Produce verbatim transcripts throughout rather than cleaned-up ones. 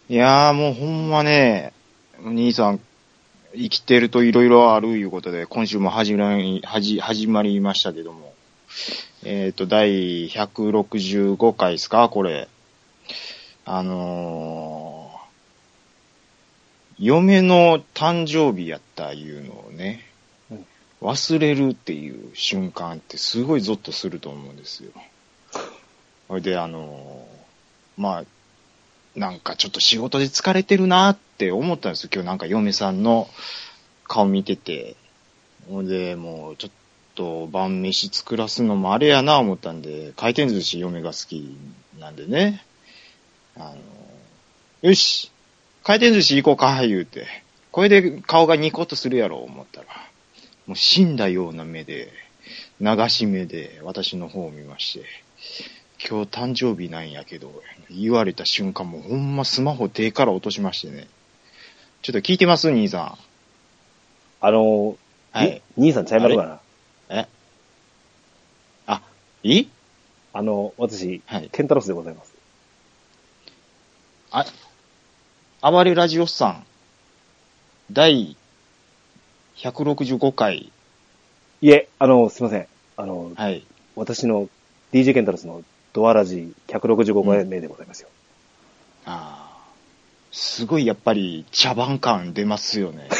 いやーもうほんまね、兄さん、生きてると色々あるいうことで、今週も始まり、始始まりましたけども。えっと、第ひゃくろくじゅうごかいですか、これ。あのー、嫁の誕生日やったいうのをね、うん、忘れるっていう瞬間ってすごいゾッとすると思うんですよ。それで、あのー、まあ、なんかちょっと仕事で疲れてるなって思ったんですよ。今日なんか嫁さんの顔見てて。ほんで、もうちょっと晩飯作らすのもあれやな思ったんで、回転寿司嫁が好きなんでね。あの、よし回転寿司行こうか言うて。これで顔がニコッとするやろ思ったら、もう死んだような目で、流し目で私の方を見まして。今日誕生日なんやけど、言われた瞬間もうほんまスマホ手から落としましてね。ちょっと聞いてます兄さん。 あの、はい。兄さんちゃいますかな。 えあ、いいあの、私、はい、ケンタロスでございます。 あ、暴れラジオさん、第ひゃくろくじゅうごかい。 いえ、あの、すいません。あの、 はい。 私の ディージェー ケンタロスのドアラジひゃくろくじゅうごかいめでございますよ。 うん、ああ。すごいやっぱり茶番感出ますよね。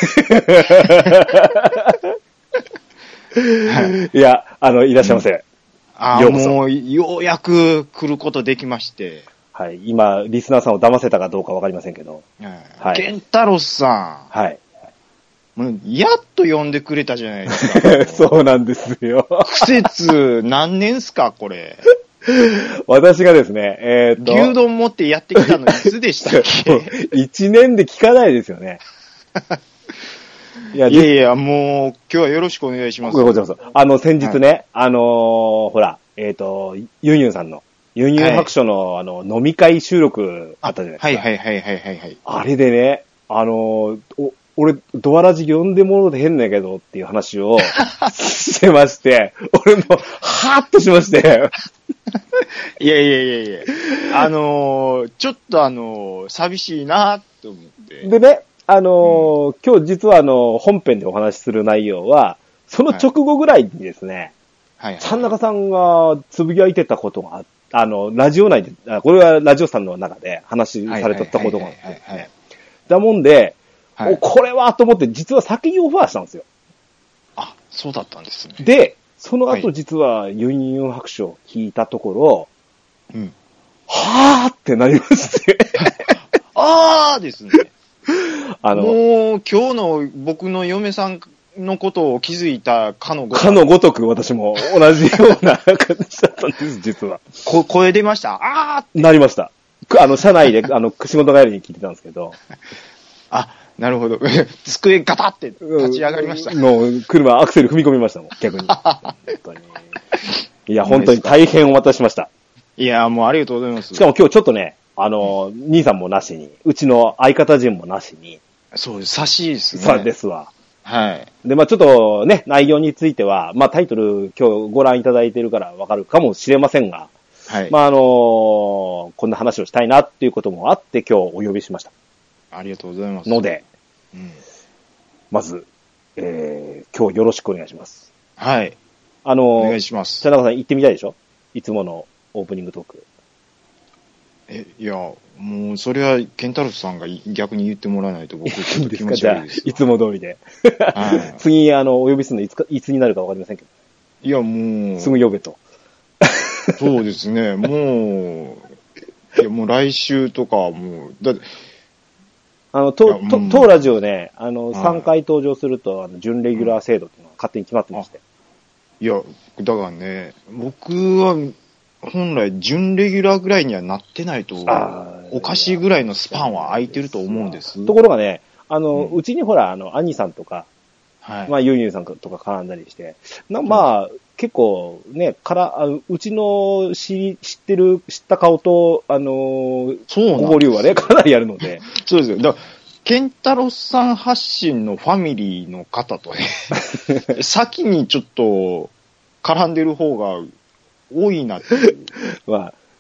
はい、いや、あの、いらっしゃいませ。うん、 ああ、もう、ようやく来ることできまして。 はい。今、リスナーさんを騙せたかどうかわかりませんけど。 はい。ケンタロスさん。はい。 もうやっと呼んでくれたじゃないですか。 そうなんですよ。 季節、何年すか、これ。 私がですね、えー、っと。 牛丼持ってやってきたのいつでしたっけ？ 一年で聞かないですよね。 いやいやいや、もう、今日はよろしくお願いします。 ございます。あの、先日ね、はい、あのー、ほら、えー、っと、ユンユンさんの、ユンユン白書の、はい、あの、飲み会収録あったじゃないですか。 はいはいはいはいはい、はい。 あれでね、あのー、お俺、ドアラジ呼んでもろてへんねんけどっていう話をしてまして、俺も、はーっとしまして。 いやいやいやいや、あのー、ちょっとあのー、寂しいなと思って。 でね、あのーうん、今日実はあの、本編でお話しする内容は、その直後ぐらいにですね、はい、ちゃんなかさんがつぶやいてたことがあって、あの、ラジオ内で、これはラジオさんの中で話されてたことがあってですね。だもんで、はい、これはと思って実は先にオファーしたんですよ。 あ、そうだったんですね。 で、その後実はユンユン白書を聞いたところ、うん、はーってなりまして。 あーですね。あの、もう今日の僕の嫁さんのことを気づいたかのごとく。 かのごとく私も同じような感じだったんです、実は。 こ声出ました。あーって。 なりました。あの、社内で、あの、仕事帰りに聞いてたんですけど。 あ、なるほど。机ガタって立ち上がりました。 もう、車アクセル踏み込みましたもん、逆に。本当に。いや、本当に大変お待たせしました。 いや、もうありがとうございます。 しかも今日ちょっとね、あの、うん、兄さんもなしに、うちの相方陣もなしに。 そうです。差しいですね。 そうですわ。 はい。 で、まあちょっとね、内容については、まあタイトル今日ご覧いただいているからわかるかもしれませんが、はい。まああのー、こんな話をしたいなっていうこともあって今日お呼びしました。 ありがとうございます。 ので、うん、まず、えー、今日よろしくお願いします。 はい。 あのー、 お願いします。 茶中さん行ってみたいでしょ？いつものオープニングトーク。 え、いや、もう、それは、ケンタロスさんが逆に言ってもらわないと僕ちょっと気持ち悪いです。 いつも通りで。はい、次、あの、お呼びするのいつか、いつになるかわかりませんけど。 いや、もう。 すぐ呼べと。 そうですね、もう、いや、もう来週とか、もう、だって、 あの、当、当ラジオね、あの、さんかい登場すると、あの、準レギュラー制度っていうのが勝手に決まってまして。 いや、だからね、僕は、本来、準レギュラーぐらいにはなってないと、おかしいぐらいのスパンは空いてると思うんです。 ところがね、あの、うん、うちにほら、あの、兄さんとか、はい、まあ、ユーユーさんとか絡んだりして、なまあ、うん、結構ね、から、あのうちの知知ってる、知った顔と、あのー、そう交流はね、かなりあるので。 そうですよ。だケンタロスさん発信のファミリーの方とね、先にちょっと絡んでる方が多いなっていう。 まあ、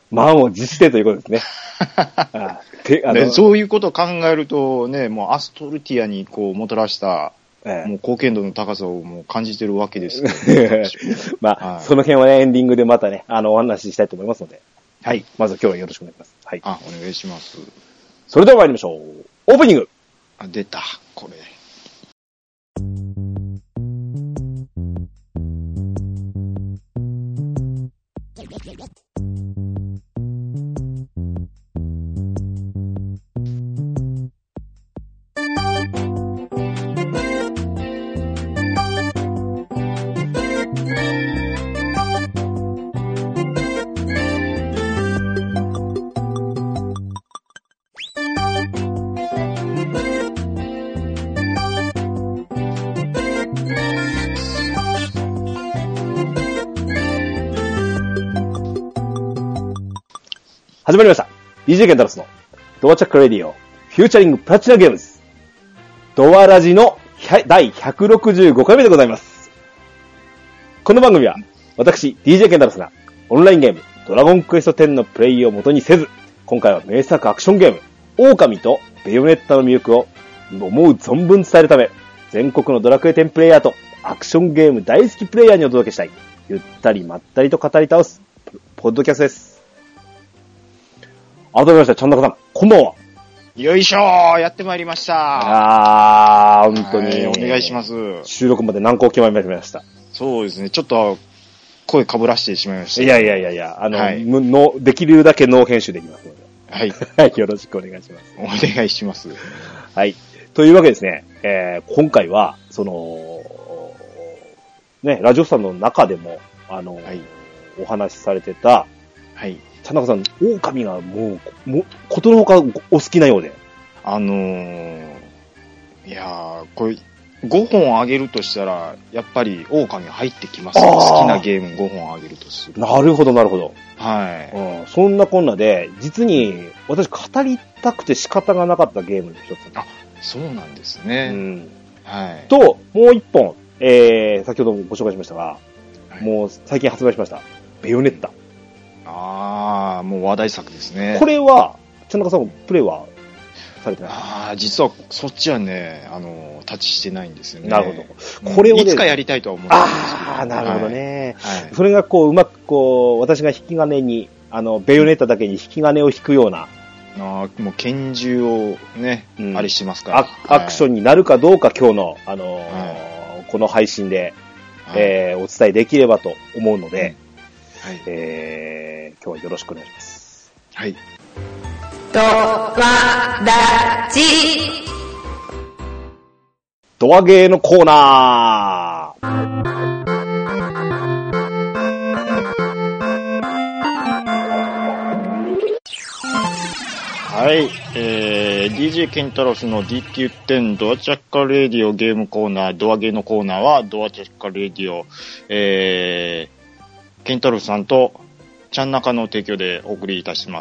満を持してということですね。あてあのね、そういうことを考えるとね、もうアストルティアにこうもたらした、ええ、もう貢献度の高さをもう感じてるわけですけど、ね、 まあ、はい、その辺はね、エンディングでまたね、あの、お話ししたいと思いますので。 はい。 まず今日はよろしくお願いします。はい。 あ、お願いします。 それでは参りましょう。オープニング。 あ、出た、これ。 始まりました。ディージェー ケンタロスのドアチャックレディオフューチャリングプラチナゲームズドアラジのだいひゃくろくじゅうごかいめでございます。この番組は私 ディージェー ケンタロスがオンラインゲームドラゴンクエストテンのプレイを元にせず、今回は名作アクションゲーム狼とベヨネッタの魅力を思う存分伝えるため、全国のドラクエテンプレイヤーとアクションゲーム大好きプレイヤーにお届けしたい、ゆったりまったりと語り倒すポッドキャストです。改めまして、ちゃんなかさん、こんばんは。 よいしょー、やってまいりました。 あー、本当に。 お願いします。 収録まで難航決まりました。 そうですね、ちょっと、声かぶらしてしまいました。 いやいやいやいや、あの、はい、のできるだけノー編集できますので。 はい。 はい、よろしくお願いします。 お願いします。 はい。というわけですね、えー、今回は、その、ね、ラジオさんの中でも、あの、はい、お話しされてた、 はい。 田中さん、狼がもう、も、ことのほかお好きなようで。 あのー、いやー、これ、ごほんあげるとしたら、やっぱり狼入ってきますね。好きなゲームごほんあげるとする。 なるほど、なるほど。 はい、 うん。そんなこんなで、実に、私語りたくて仕方がなかったゲームの一つ。 あ、そうなんですね。うん。はい。 と、もう一本、えー、先ほどもご紹介しましたが、はい、もう最近発売しました。ベヨネッタ。 ああ、もう話題作ですね。 これは、田中さん、プレイはされてない？ ああ、実はそっちはね、あの、タッチしてないんですよね。 なるほど。これを、ね、 いつかやりたいとは思ってるんですけど。 ああ、なるほどね。 はいはい、 それがこう、うまくこう、私が引き金に、あの、ベヨネッタだけに引き金を引くような。 ああ、もう拳銃をね、うん、あれしてますから。 アクションになるかどうか今日の、あのーはい、この配信で、はい、えー、お伝えできればと思うので、うんはい、えー、今日はよろしくお願いします。 はい。 ドアラジドアゲーのコーナー。 はい、えー、ディージェー ケンタロスの ディーティーテン ドアチャッカレディオゲームコーナー、ドアゲーのコーナーはドアチャッカレディオ、えー、ケンタロスさんとちゃんなかの提供でお送りいたします。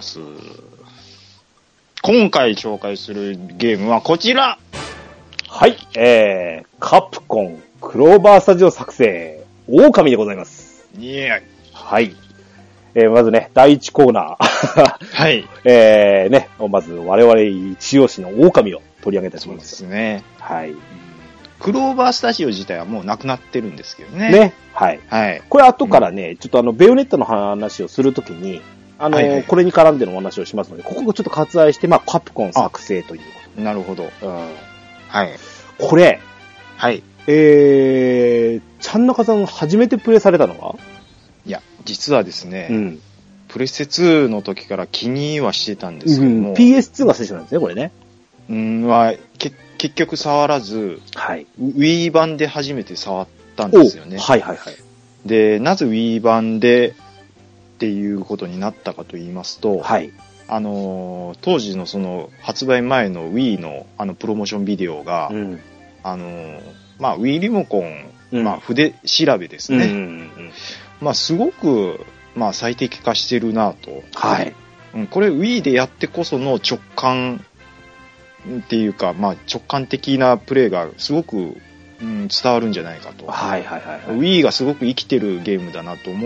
今回紹介するゲームはこちら。 はい、えー、カプコンクローバースタジオ作成狼でございます。 イエーイ。 はい。えー、まずね、だいいちコーナー。 はい。 えー、ね、まず我々一押しの狼を取り上げたします。 そうですね。 はい。 クローバースタジオ自体はもうなくなってるんですけどね。 ね。はい。 はい。 これ後からね、うん、ちょっとあの、ベヨネッタの話をするときに、あの、はいはい、これに絡んでのお話をしますので、ここをちょっと割愛して、まあ、カプコン作成ということ。 なるほど。 うん。 はい。 これ。 はい。 えー、ちゃんなかさん初めてプレイされたのはいや、実はですね、 うん。 プレステツーの時から気にはしてたんですけども、うん、 ピーエスツー が最初なんですね、これね。 うん、まあ、け結局触らず、 はい。 Wii 版で初めて触ったんですよね。 はいはいはい。 で、なぜ Wii 版でっていうことになったかと言いますと、 はい。 あのー、当時のその発売前の Wii のあのプロモーションビデオが、うん、あのー、まあ Wii リモコン、うん、まあ筆調べですね。うんうんうん、まあすごく、まあ最適化してるなと。 はい。 うん、これ Wii でやってこその直感っていうか、まあ直感的なプレイがすごく、うん、伝わるんじゃないかと。 はいはいはい、はい。 Wii がすごく生きてるゲームだなと思っ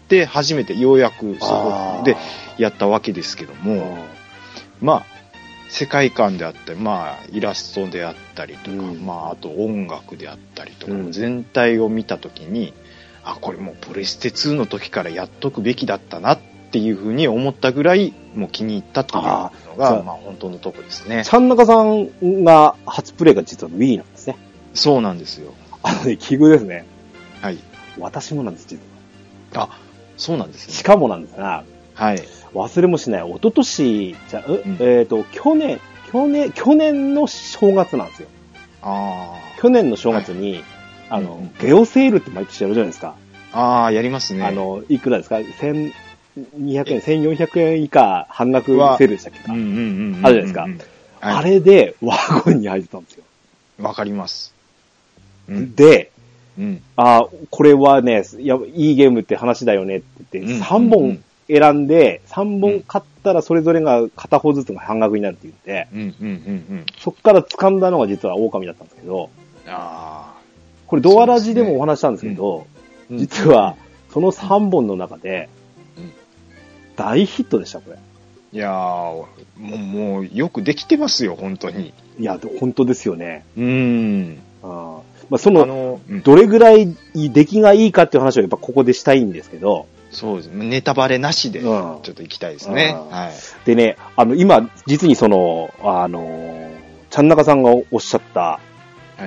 って初めてようやくそこでやったわけですけども、まあ世界観であったり、まあイラストであったりとか、うん、まああと音楽であったりとか、うん、全体を見たときに、あ、これもうプレステツーの時からやっとくべきだったなっていうふうに思ったぐらいもう気に入ったというのが、あまあ本当のとこですね。 ちゃんなかさんが初プレイが実は Wii なんですね。 そうなんですよ。 あのね、奇遇ですね。 はい。 私もなんです、実は。あ、そうなんですね。 しかもなんですが、 はい。 忘れもしない、一昨年じゃ、うん、えっ、ー、と、去年、去年、去年の正月なんですよ。 ああ。去年の正月に、はい、あの、うん、ゲオセールって毎年やるじゃないですか。 ああ、やりますね。 あの、いくらですかせんにひゃくえん、せんよんひゃくえん以下半額セールでしたっけか。 うんうんうんうん。 あるじゃないですか。はい、あれでワゴンに入ってたんですよ。 わかります。 うん、で、 うん、 あこれはね、いや、いいゲームって話だよねって言って、さんぼん選んで、さんぼん買ったらそれぞれが片方ずつが半額になるって言って、 うんうんうんうん、 そっから掴んだのが実は狼だったんですけど、 あこれドアラジでもお話したんですけど、ね、実はそのさんぼんの中で、大ヒットでした、これ。 いやー、もう、もうよくできてますよ、本当に。 いや、本当ですよね。 うーん。 あまあ、その、あの、うん、どれぐらい出来がいいかっていう話をやっぱここでしたいんですけど。 そうです。ネタバレなしで、ちょっと行きたいですね。はい。 でね、あの、今、実にその、あの、ちゃんなかさんがおっしゃった、 はい。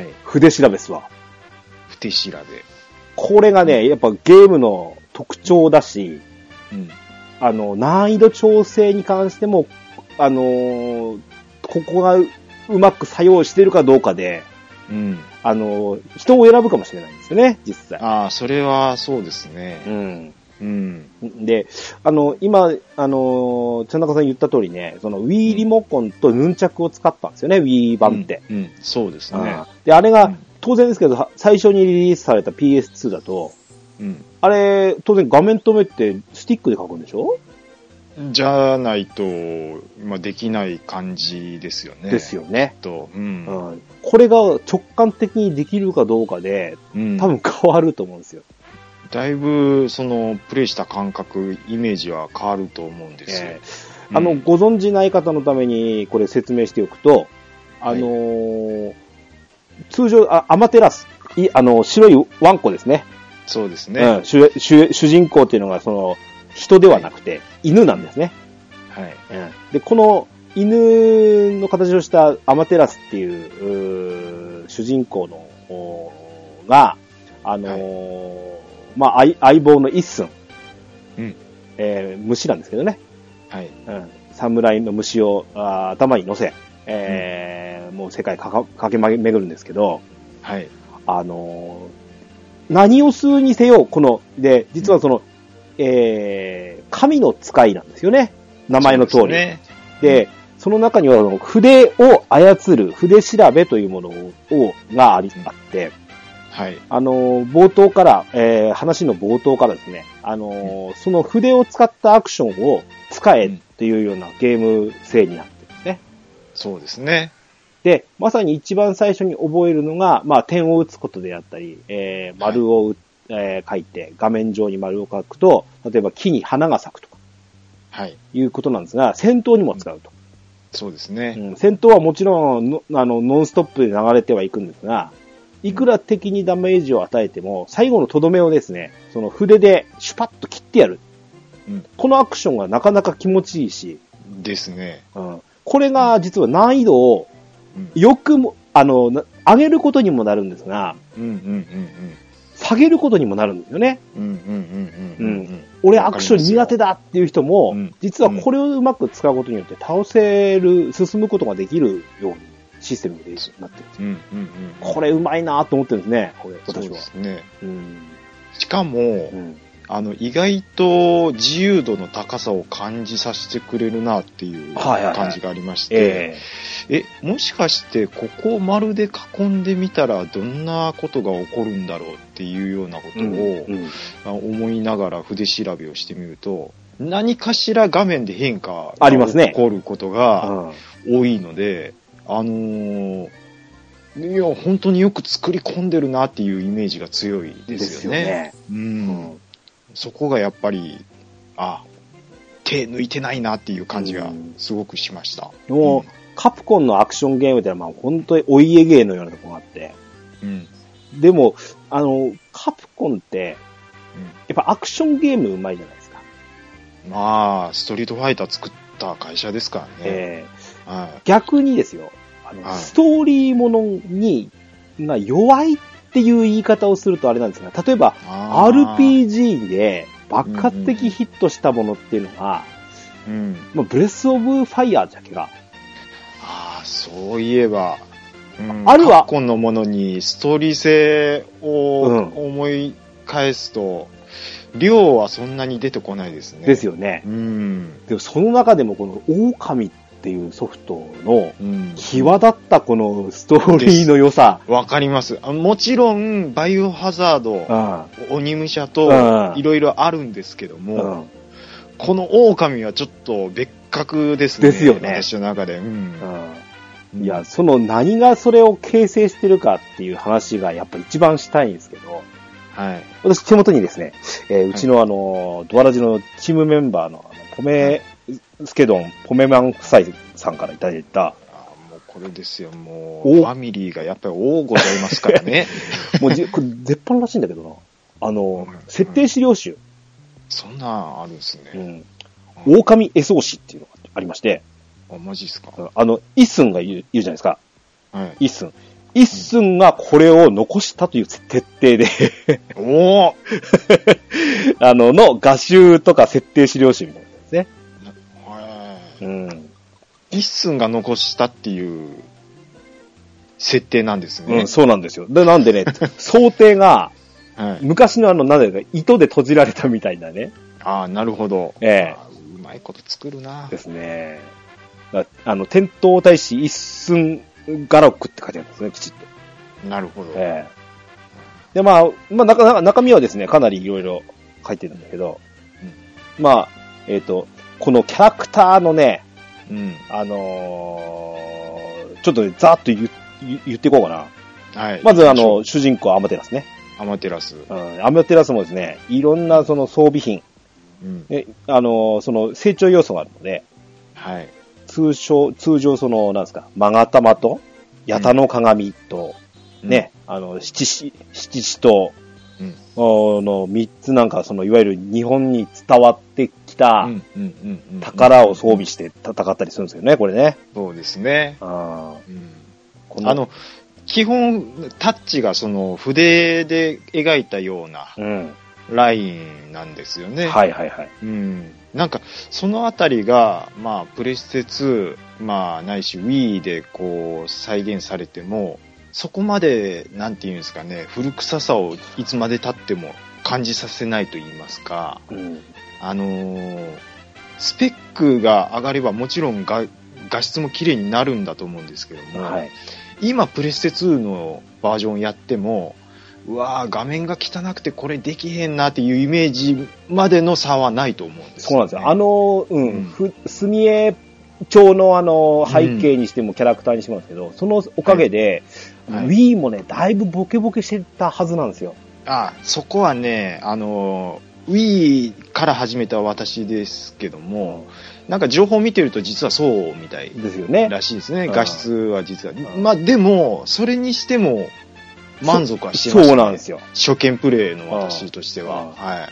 筆調べっすわ。 筆調べ。 これがね、やっぱゲームの特徴だし、 うん。 あの、難易度調整に関しても、あの、ここがうまく作用してるかどうかで、 うん。 あの、人を選ぶかもしれないんですよね、実際。 ああ、それはそうですね。 うん。 うん。 で、あの、今、あの、ちゃんなかさん言った通りね、その Wii リモコンとヌンチャクを使ったんですよね、Wii 版って。 うん、うん、そうですね。 で、あれが、当然ですけど、最初にリリースされた ピーエスツー だと、 うん。 あれ、当然画面止めってスティックで書くんでしょ？ じゃないと、まあ、できない感じですよね。 ですよね。 と、うん、 うん。これが直感的にできるかどうかで、うん、多分変わると思うんですよ。 だいぶ、その、プレイした感覚、イメージは変わると思うんですよ。 えーうん、あの、ご存知ない方のために、これ説明しておくと、あのーはい、通常、あアマテラス、いあの、白いワンコですね。 そうですね。 うん、主, 主, 主人公っていうのが、その、人ではなくて、はい、犬なんですね。 はい。 うん。で、この犬の形をしたアマテラスっていう、う主人公の、が、あのーはい、まあ、相、相棒の一寸。 うん。 えー、虫なんですけどね。 はい。 うん。侍の虫をあ頭に乗せ、えー、うん、もう世界かか駆け巡るんですけど、 はい。 あのー、何をするにせよ、この、で、実はその、うん、えー、神の使いなんですよね。名前の通り。で、ね、その中には筆を操る筆調べというものを、があり、あって、 はい。 あの、冒頭から、えー、話の冒頭からですね、あの、うん、その筆を使ったアクションを使えっていうようなゲーム性になってるんですね。 そうですね。 で、まさに一番最初に覚えるのが、まあ、点を打つことであったり、えー、丸を打って、えー、書いて、画面上に丸を書くと、例えば木に花が咲くとか、 はい。 いうことなんですが、戦闘にも使うと。 そうですね。 うん、戦闘はもちろんの、あの、ノンストップで流れてはいくんですが、いくら敵にダメージを与えても、最後のとどめをですね、その筆でシュパッと切ってやる。うん、このアクションがなかなか気持ちいいし。 ですね。 うん、これが実は難易度を、よくも、あの、上げることにもなるんですが、 うんうんうんうん。 下げることにもなるんですよね。 うんうんうんうん、うん。 俺アクション苦手だっていう人も、うん、実はこれをうまく使うことによって倒せる、進むことができるようにシステムでなってるんですよ。 うんうんうん、 これうまいなと思ってるんですね、これ、私は。 そうですね。 うん、 しかも、うん、あの、意外と自由度の高さを感じさせてくれるなっていう感じがありまして、はいはいはい、ええ、もしかしてここを丸で囲んでみたらどんなことが起こるんだろうっていうようなことを、うんうん、思いながら筆調べをしてみると、何かしら画面で変化が起こることが多いので、ありますね。あのー、いや、本当によく作り込んでるなっていうイメージが強いですよね。ですよね。うん。 そこがやっぱり、あ、手抜いてないなっていう感じがすごくしました。 うん、もう、うん、カプコンのアクションゲームではまあ本当にお家芸のようなところがあって、うん、でも、あの、カプコンって、うん、やっぱアクションゲームうまいじゃないですか。 まあ、ストリートファイター作った会社ですからね。えーはい、逆にですよ、あの、はい、ストーリーものに、が弱いっていう言い方をするとあれなんですが、例えば アールピージー で爆発的ヒットしたものっていうのが、うんうんまあ、ブレスオブファイヤーだけが。 ああ、そういえば、うん、あるいは、カプコンのものにストーリー性を思い返すと、うん、量はそんなに出てこないですね。 ですよね。うん。でもその中でもこの狼っていうソフトの際立ったこのストーリーの良さ。 わかります。もちろん、バイオハザード、鬼武者といろいろあるんですけども、うん、この狼はちょっと別格ですね。 ですよね。 私の中で。うんうん、いや、その何がそれを形成してるかっていう話がやっぱ一番したいんですけど、はい。私手元にですね、えー、うちのあの、はい、ドアラジのチームメンバーのあのポメ、はいスケドン、ポメマン夫妻さんからいただいた。あもうこれですよ、もう。ファミリーがやっぱり多ございますからね。 もうじ、これ絶版らしいんだけどな。あの、うん、設定資料集。 そんなんあるんですね。うん。狼絵草子っていうのがありまして。 あ、マジっすか。 あの、イッスンが言う、言うじゃないですか。はい。イッスン。イッスンがこれを残したという設定でおーあの、の画集とか設定資料集みたいな。ね。 うん。一寸が残したっていう設定なんですね。 うん、そうなんですよ。で、なんでね、想定が、はい、昔のあの、なんだか、糸で閉じられたみたいなね。 ああ、なるほど。ええー。うまいこと作るな。 ですね。あの、天東大使一寸画録って書いてあるんですね、きちっと。なるほど。ええー。で、まあ、まあ、中、中身はですね、かなりいろいろ書いてるんだけど、うん、まあ、えっと、このキャラクターのね、うん、あのー、ちょっとざーっと 言, 言っていこうかな。はい。まずあの、主人公アマテラスね。 アマテラス。 うん。アマテラスもですね、いろんなその装備品、うん、ね、あのー、その成長要素があるので、はい。通称、通常その、なんですか、マガタマと、ヤタの鏡と、うん、ね、あの、七子、七子と、うん、の三つなんかそのいわゆる日本に伝わってきた宝を装備して戦ったりするんですよね、これね。 そうですね。あ、うん、あの基本タッチがその筆で描いたようなラインなんですよね。うん、はいはいはい。うん、なんかそのあたりがまあプレステツー、まあないし Wii でこう再現されても。そこまで、なんていうんですかね、古臭さをいつまで経っても感じさせないと言いますか、うん、あのー、スペックが上がればもちろん画、画質も綺麗になるんだと思うんですけども、はい、今プレステツーのバージョンやっても、うわー画面が汚くてこれできへんなっていうイメージまでの差はないと思うんですよね。 そうなんですよ。あの、うん、うん、ふ墨絵調のあの背景にしてもキャラクターにしてもですけど、うん、そのおかげで、はい、Wii もね、だいぶボケボケしてたはずなんですよ。 ああ、そこはね、あの、Wii から始めた私ですけども、なんか情報を見てると実はそうみたいですよね。らしいですね。画質は実は。まあでも、それにしても満足はしてました、ね。そうなんですよ。初見プレイの私としては。はい。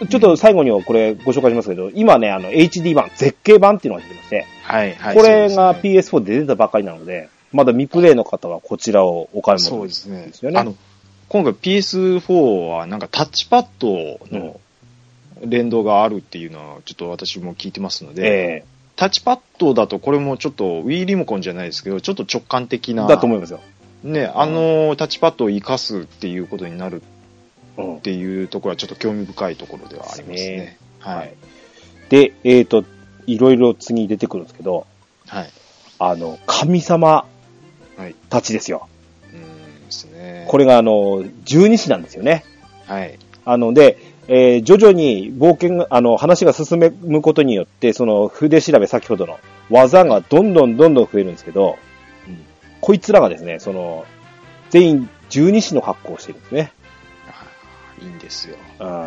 ちょっと最後にはこれご紹介しますけど、今ね、あの エイチディー 版、絶景版っていうのが出てまして、はいはい。これが ピーエスフォー で出たばっかりなので、まだ未プレイの方はこちらをお買い物ですよね。そうですね。あの、 今回 ピーエスフォー はなんかタッチパッドの連動があるっていうのはちょっと私も聞いてますので、えー、タッチパッドだとこれもちょっと Wii リモコンじゃないですけど、ちょっと直感的な。 だと思いますよ。 ね、あのタッチパッドを活かすっていうことになるっていうところはちょっと興味深いところではありますね。ねはい。 で、えっと、いろいろ次出てくるんですけど、はい。あの、神様たちですよ。はい、うんですね。これがあの、十二支なんですよね。はい。あの、で、えー、徐々に冒険、あの、話が進むことによって、その、筆調べ先ほどの技がどんどんどんどん増えるんですけど、うん、こいつらがですね、その、全員十二支の格好をしてるんですね。 ああ、いいんですよ。 あ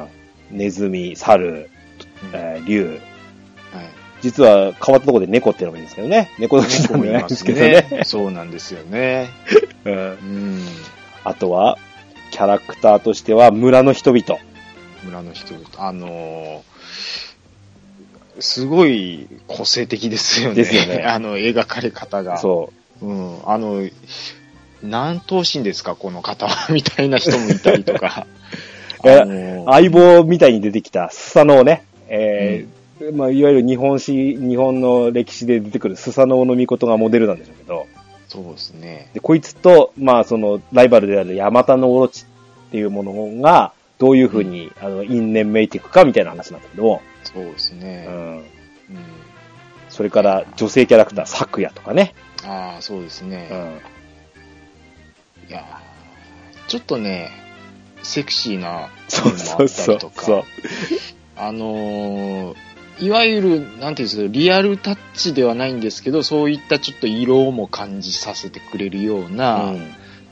ネズミ、猿、えー、竜、はい、実は変わったところで猫っていうのもいいんですけどね。猫の人もいないんですけどね。 ねそうなんですよね。 うんうん、あとは、キャラクターとしては村の人々。 村の人々。あのー、すごい個性的ですよね。ですよね。あの、描かれ方が。 そう。 うん。あの、何頭身ですか、この方は、みたいな人もいたりとか。 あのー、相棒みたいに出てきたスサノオね。えー、うん、まあ、いわゆる日本史、日本の歴史で出てくるスサノオの御事がモデルなんでしょうけど。 そうですね。 で、こいつと、まあ、その、ライバルであるヤマタノオロチっていうものが、どういう風に、うん、あの、因縁めいていくかみたいな話なんだけど。 そうですね。うん。うん、 それから、女性キャラクター、サクヤとかね。 ああ、そうですね。うん。いやちょっとね、セクシーなそうそうそうそう。 あのー、いわゆる、なんていうんですか、リアルタッチではないんですけど、そういったちょっと色も感じさせてくれるような、うん。うん、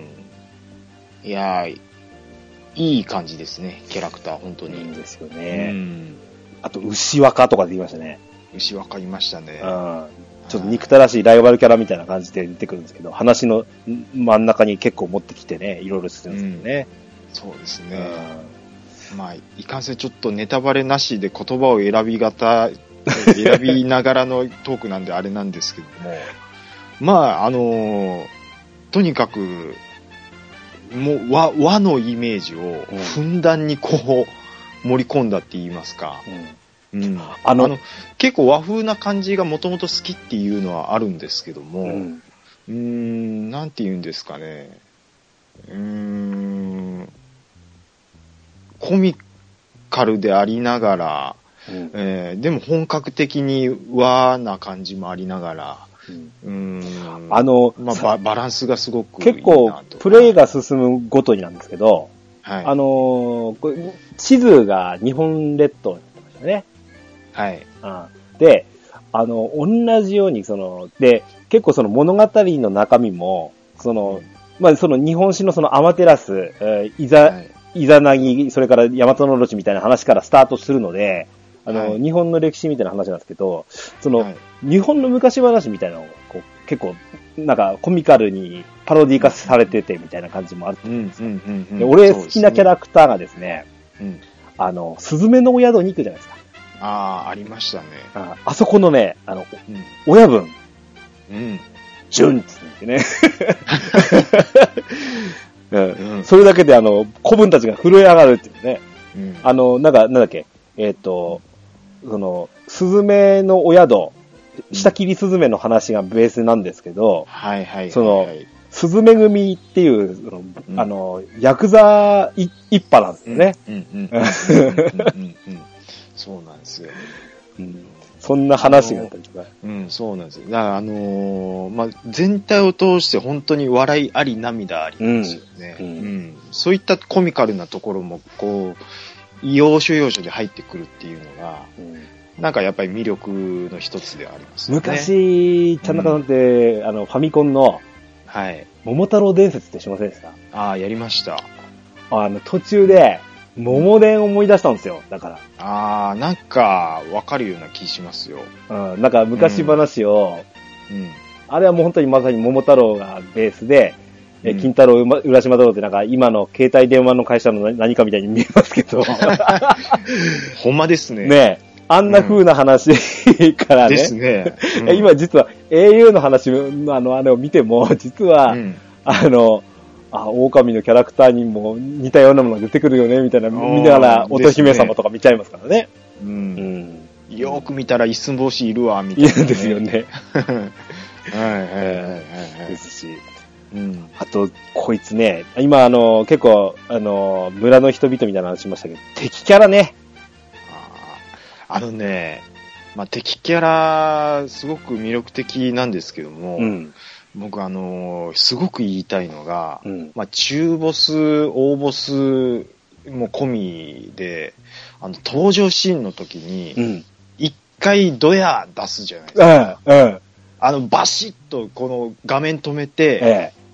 いやー、いい感じですね、キャラクター、本当に。いいんですよね。うん。あと、牛若とかで言いましたね。 牛若いましたね。 うん。ちょっと憎たらしいライバルキャラみたいな感じで出てくるんですけど、話の真ん中に結構持ってきてね、いろいろするんですけどね。 うん、そうですね。うん、まあ、いかんせんちょっとネタバレなしで言葉を選び方、選びながらのトークなんであれなんですけども、まあ、あのー、とにかく、もう和、和のイメージをふんだんにこう、盛り込んだって言いますか。うんうん、あの、あの結構和風な感じがもともと好きっていうのはあるんですけども、うん、うーん、なんて言うんですかね。うーん、コミカルでありながら、うんえー、でも本格的に和な感じもありながら、うん、うーんあの、 まあバ、バランスがすごくいいなと。 結構、プレイが進むごとになんですけど、はい、あのー、これ地図が日本列島になってましたね。 はい。 で、あの、同じように、その、で、結構その物語の中身も、その、まあ、その日本史のそのアマテラス、えー、イザ、はい、イザナギ、それからヤマトノオロチみたいな話からスタートするので、あの、はい、日本の歴史みたいな話なんですけど、その、はい、日本の昔話みたいなのを、こう、結構、なんかコミカルにパロディ化されててみたいな感じもあると思うんですよ。で俺好きなキャラクターがですね、うん、あの、スズメのお宿に行くじゃないですか。 ああ、ありましたね。 あ, あそこのね、あの、うん、親分。うん。ジュンって言ってね。うんうん、それだけであの、子分たちが震え上がるっていうね。うん、あの、なんか、なんだっけ、えっ、ー、と、その、スズメのお宿、下切りスズメの話がベースなんですけど、 はいはいはい、はい。 その、スズメ組っていう、その、うん、あの、ヤクザ一派なんですよね。うんうん。 そうなんですよ。 うん、そんな話があったりとか。 うん、そうなんですよ。だからあのー、まあ、全体を通して本当に笑いあり涙ありなんですよね。うんうん、そういったコミカルなところも、こう、要所要所で入ってくるっていうのが、うん、なんかやっぱり魅力の一つでありますね。 昔、ちゃんなかさんって、うん、あの、ファミコンの、 はい。 桃太郎伝説って知りませんでした？ ああ、やりました。 あの、途中で、桃伝を思い出したんですよ、だから。 ああ、なんか、わかるような気しますよ。 うん、なんか昔話を、うん、うん、あれはもう本当にまさに桃太郎がベースで、うん、金太郎、浦島太郎ってなんか今の携帯電話の会社の何かみたいに見えますけど。 ほんまですね。 ねえ。あんな風な話からね。 ですね。 うん、今実は エーユー の話のあの、あれを見ても、実は、うん、あの、あ、狼のキャラクターにも似たようなものが出てくるよね、みたいな、見ながら乙姫様とか見ちゃいますからね。 うん。うん、よーく見たら一寸法師いるわ、みたいな、ね。 いるんですよね。 はいはいはいはい。 ですし。うん。あと、こいつね、今あの、結構、あの、村の人々みたいな話しましたけど、敵キャラね。 あのね、まあ、敵キャラ、すごく魅力的なんですけども、うん、僕あのー、すごく言いたいのが、うん、まあ、中ボス、大ボスも込みで、あの、登場シーンの時に、一、うん、回ドヤ出すじゃないですか。うんうん、あの、バシッとこの画面止めて、ええ、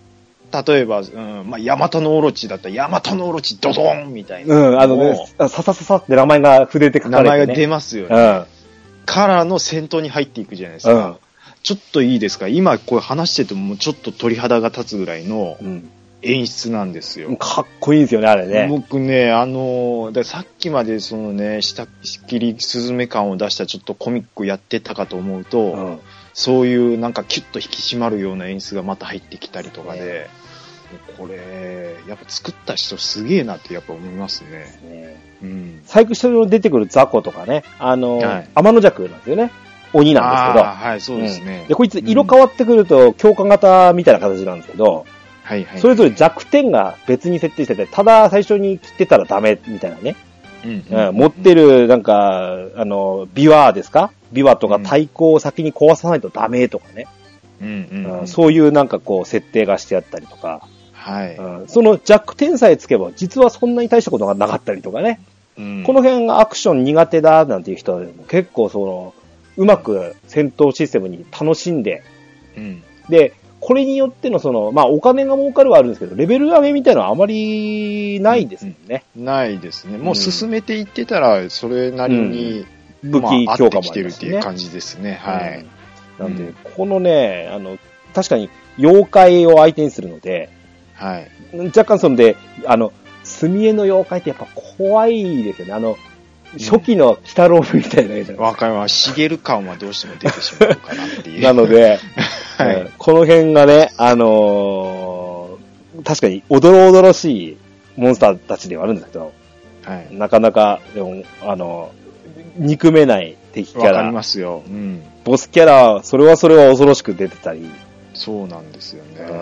例えば、うん、まあ、ヤマタノオロチだったら、ヤマタノオロチドドーンみたいな。 うん、あのね、ささささって名前が筆で書かれて、ね、 名前が出ますよね。うん。からの戦闘に入っていくじゃないですか。うん。ちょっといいですか？今これ話しててもちょっと鳥肌が立つぐらいの演出なんですよ。うん、 かっこいいんですよね、あれね。 僕ね、あの、ださっきまでそのね、下切りスズメ感を出したちょっとコミックやってたかと思うと、うん、そういうなんかキュッと引き締まるような演出がまた入ってきたりとかで、ね、これ、やっぱ作った人すげえなってやっぱ思いますね。ね、 うん。最初に出てくる雑魚とかね、あの、はい、天の弱なんですよね。鬼なんですけど。 はい、そうですね、 うん。で、こいつ色変わってくると強化型みたいな形なんですけど、はいはい。それぞれ弱点が別に設定してて、ただ最初に切ってたらダメみたいなね。うんうんうん、持ってる、なんか、あの、ビワですかビワとか太鼓を先に壊さないとダメとかね。うんうんうん、そういうなんかこう、設定がしてあったりとか。はい、うん。その弱点さえつけば、実はそんなに大したことがなかったりとかね。うん、この辺がアクション苦手だなんていう人は結構その、うまく戦闘システムに楽しんで、うん、で、これによってのその、まあお金が儲かるはあるんですけど、レベル上げみたいなのはあまりないですよね、 うん。ないですね。もう進めていってたら、それなりに、うん、武器強化もあってきてるっていう感じですね。はい。 うん、なんで、うん、このね、あの、確かに妖怪を相手にするので、はい。若干そんで、あの、墨絵の妖怪ってやっぱ怖いですよね。あの、初期の鬼太郎みたいなやつ。 わかります。しげる感はどうしても出てしまうかなっていう。 なので、はい、この辺がね、あのー、確かにおどろおどろしいモンスターたちではあるんですけど、はい、なかなか、でも、あのー、憎めない敵キャラ。 わかりますよ。うん。 ボスキャラ、それはそれは恐ろしく出てたり。 そうなんですよね。うん。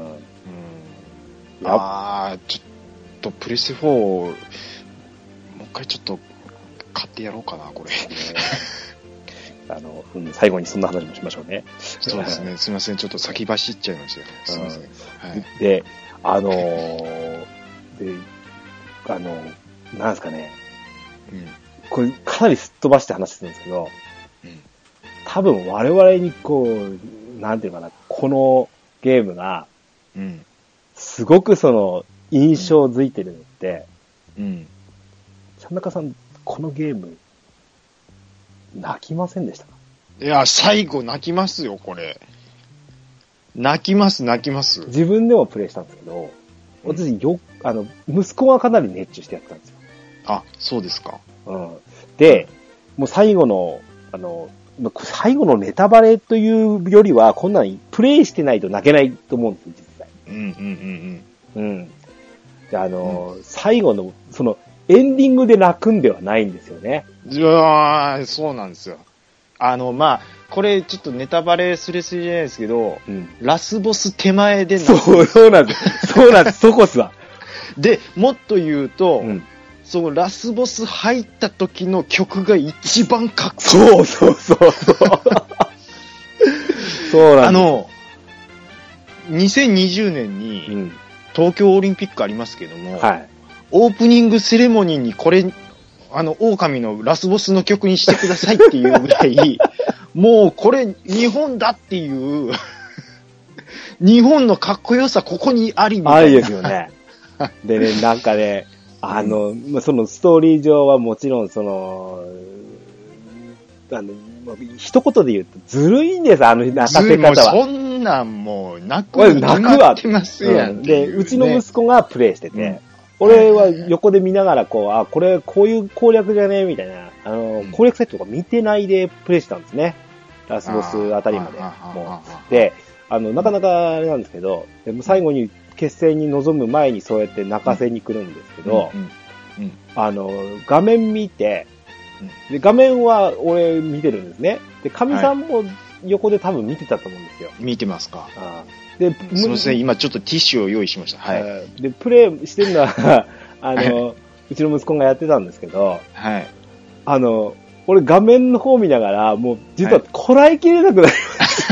うん、ああ、ちょっとプレスフォー、もう一回ちょっと、買ってやろうかな、これ。 あの、うん、最後にそんな話もしましょうね。 そうですね。すみません。ちょっと先走っちゃいましたよ。すみません。はい、 で、あのー、で、あの、なんですかね。うん、これ、かなりすっ飛ばして話してるんですけど、うん、多分我々にこう、なんていうかな、このゲームが、うん、すごくその、印象づいてるのって、うん。ちゃんなかさん、このゲーム、泣きませんでしたか？ いや、最後泣きますよ、これ。泣きます、泣きます。 自分でもプレイしたんですけど、私よ、あの、息子がかなり熱中してやってたんですよ。 あ、そうですか。 うん。で、もう最後の、あの、最後のネタバレというよりは、こんなにプレイしてないと泣けないと思うんですよ、実際。うんうんうんうん。うん。で、あの、うん、最後の、その、エンディングで泣くんではないんですよね。 いやー、そうなんですよ。あの、まあ、これちょっとネタバレすれすれじゃないですけど、うん、ラスボス手前で泣く。 そう、そうなんです。そうなんです。そこっすわ。 で、もっと言うと、うん、そのラスボス入った時の曲が一番かっこいい。 そうそうそうそう。そうなんです。あの、 にせんにじゅうねんに東京オリンピックありますけども、はい、オープニングセレモニーにこれ、あの、狼のラスボスの曲にしてくださいっていうぐらい、もうこれ日本だっていう、日本のかっこよさここにありみたいな。 ありですよね。でね、なんかね、あの、うん、そのストーリー上はもちろんその、あの、一言で言うとずるいんです、あの泣かせ方は。 そんなんもう泣くわ。泣くわ。ってますやん、 うん。で、うちの息子がプレイしてて、うん、俺は横で見ながらこう、あ、これこういう攻略じゃねみたいな、あの、攻略サイトとか見てないでプレイしたんですね。ラスボスあたりまで。もうで、あの、なかなかあれなんですけど、でも最後に決戦に臨む前にそうやって泣かせに来るんですけど、うんうんうん、あの、画面見て、で画面は俺見てるんですね。で、神さんも横で多分見てたと思うんですよ。 はい、見てますか。あで、すみません、今ちょっとティッシュを用意しました。はい。 で、プレイしてるのは、あの、はい、うちの息子がやってたんですけど、はい。あの、俺画面の方見ながら、もう実はこらえきれなくなりました。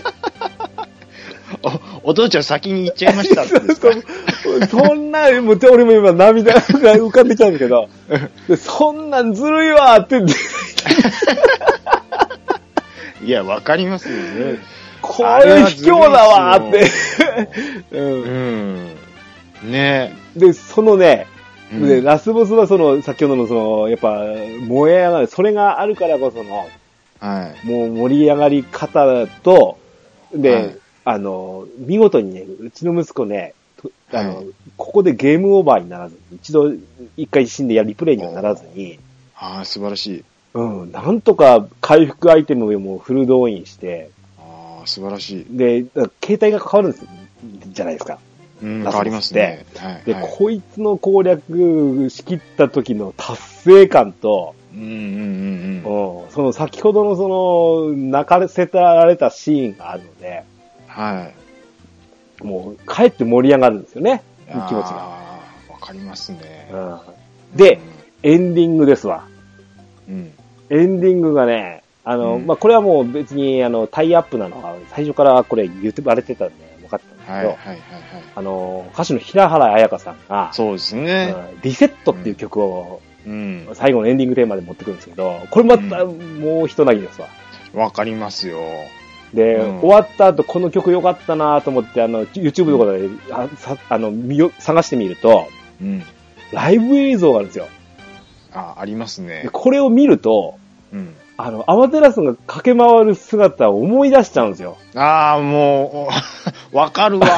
はいお, お父ちゃん先に行っちゃいましたってですかそんな、もう俺も今涙が浮かんできたんだけど、そんなんずるいわーって。 いや、わかりますよね。 ここれ卑怯だわーって。うん。 うん。ねで、そのね、 うん、 で、ラスボスはその、先ほどのその、やっぱ、燃え上がる、それがあるからこその、 はい。 もう盛り上がり方と、で、 はい、 あの、見事にね、うちの息子ね、あの、 はい、 ここでゲームオーバーにならずに、一度、一回死んでやリプレイにはならずに、 ああ、素晴らしい。 うん、なんとか回復アイテムをもうフル動員して、 ああ、素晴らしい。 で、携帯が変わるんですじゃないですか。 うん、変わりますね。はい、 で、 はい、 こいつの攻略しきった時の達成感と、 うんうんうんうん、 その先ほどのその泣かせられたシーンがあるので、 はい。 もう帰って盛り上がるんですよね、気持ちが。 ああ、わかりますね。 うん、で、うん、エンディングですわ。 うん、 エンディングがね、あの、うん、まあ、これはもう別にあのタイアップなのは最初からこれ言ってばれてたんで分かってたんですけど、 はいはいはいはい、 あの歌手の平原綾香さんが、 そうですね、 うん、リセットっていう曲を、 うん、 最後のエンディングテーマで持ってくるんですけど、これまたもう一なぎですわ。 わかりますよ。 で、うん、終わった後この曲良かったなと思ってあの YouTube とかで、うん、あさあの見よ探してみると、うん、ライブ映像があるんですよ。 あ、ありますね。 でこれを見ると、うん、あのアマテラスが駆け回る姿を思い出しちゃうんですよ。 ああ、もうわかるわ。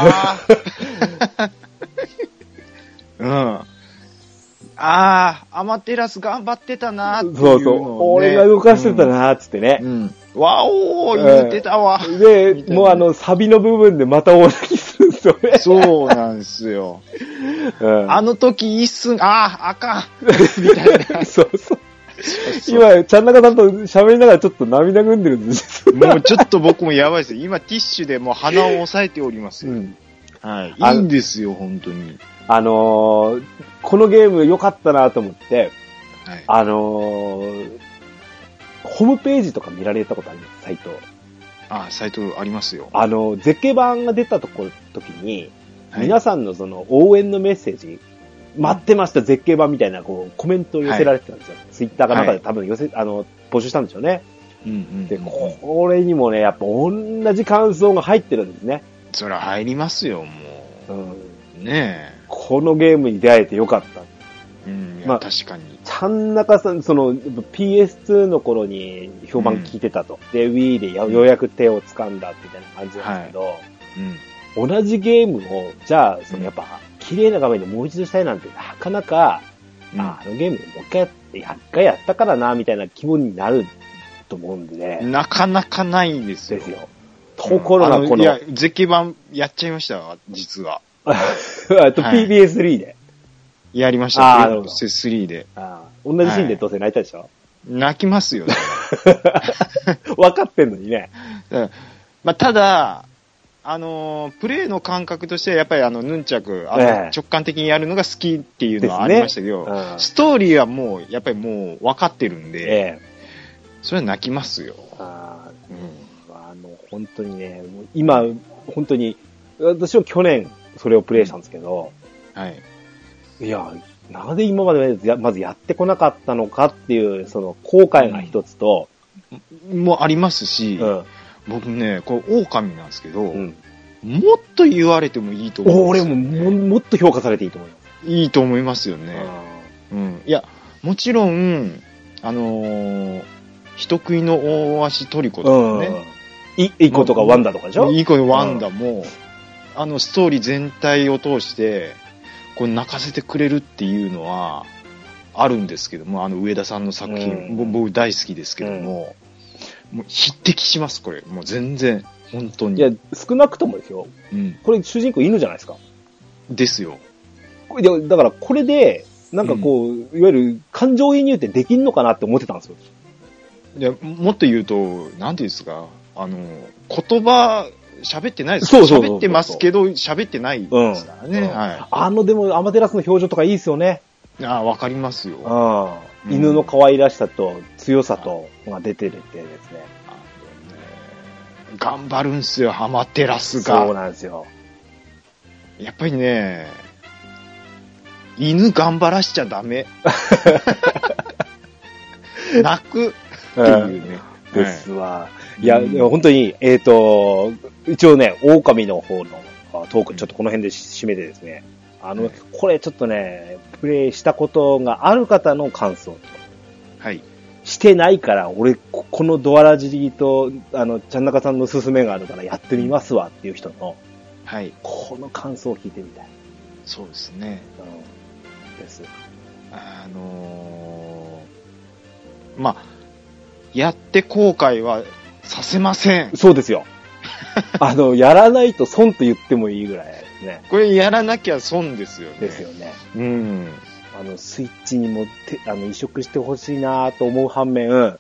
うん。ああ、アマテラス頑張ってたなーっていうのを、ね。そうそう。 俺が動かしてたなーっつってね。うん。うん、 わおー言ってたわ。 で、もうあの、サビの部分でまた大泣きするんですよね。 そうなんですよ。うん、あの時一寸、ああ、あかん。みたいな。 そうそう。今、ちゃんなかさんと喋りながらちょっと涙ぐんでるんですよ。 もうちょっと僕もやばいですよ。今ティッシュでもう鼻を押さえておりますよ。うん、はい。いいんですよ、本当に。 あのー、このゲーム良かったなと思って、はい、あのー、ホームページとか見られたことあります？サイト。 ああ、サイトありますよ。 あの、絶景版が出たとこ時に、はい、皆さんのその応援のメッセージ、待ってました絶景版みたいなこうコメントを寄せられてたんですよ。はい、ツイッターかなんかで多分寄せ、あの、募集したんでしょうね。うんうんうん、で、これにもね、やっぱ同じ感想が入ってるんですね。 そりゃ入りますよ、もう。うん、ねえ。 このゲームに出会えてよかった。 うん、まあ確かに。 ちゃんなかさん、その ピーエスツー の頃に評判聞いてたと。うん、で、Wii でようやく手を掴んだみたいな感じなんですけど、はいうん、同じゲームを、じゃあ、そのやっぱ、綺麗な画面でもう一度したいなんて、なかなか、うん、あ, あのゲームもう一回やって、いっかいやったからな、みたいな気分になると思うんでね。 なかなかないんですよ。 ですよ。ところがこの、うん、いや、 絶景版やっちゃいました、実は。 あと ピービーエススリー で、はい。 やりました。ピービーエススリー で。 あ同じシーンでどうせ泣いたでしょ、はい、 泣きますよね。 分かってんのにね。 うんまあ、ただ、あのー、プレイの感覚としてはやっぱりあの、ヌンチャク、あの直感的にやるのが好きっていうのはありましたけど、ねうん、ストーリーはもう、やっぱりもう分かってるんで、ええ、それは泣きますよ。あ、 うん、あの、本当にね、今、本当に、私は去年それをプレイしたんですけど、はい。いや、なぜ今までまずやってこなかったのかっていう、その後悔が一つと、 うん、もありますし、うん僕ね、これ、狼なんですけど、うん、もっと言われてもいいと思う。 俺もも、もっと評価されていいと思います。 いいと思いますよね。うん。いや、もちろん、あのー、人食いの大足トリコとかね。 いい、いい子とかワンダとかでしょ？ いい子のワンダも、うん、あの、ストーリー全体を通して、こう泣かせてくれるっていうのは、あるんですけども、あの、上田さんの作品、うん、僕大好きですけども、うんもう匹敵します、これ。もう全然、本当に。 いや、少なくともですよ。うん。これ主人公犬じゃないですか。 ですよ。 これだからこれで、なんかこう、うん、いわゆる感情移入ってできんのかなって思ってたんですよ。 いや、もっと言うと、なんていうんですか、あの、言葉、喋ってないですよ。そうそうそうそう。喋ってますけど、喋ってないですからね。うんうん、はい。 あの、でも、アマテラスの表情とかいいですよね。 ああ、わかりますよ。 ああ。うん、犬の可愛らしさと強さとが出てるってですね。あのね頑張るんすよ、アマテラスが。 そうなんですよ。 やっぱりね、犬頑張らしちゃダメ。泣くっていうね。 ですわ。 いや、本当に、えっと、一応ね、狼の方のトークちょっとこの辺で締めてですね、あの、はい、これちょっとね、プレイしたことがある方の感想と、 はい。 してないから、俺、このドアラジと、あの、ちゃんなかさんの勧めがあるからやってみますわっていう人の、 はい。 この感想を聞いてみたい。 そうですね。 うん。です。 あのー、まあ、やって後悔はさせません。 そうですよ。あの、やらないと損と言ってもいいぐらいですね。 これやらなきゃ損ですよね。 ですよね。 うん。 あの、スイッチにもて、あの、移植してほしいなと思う反面、うん、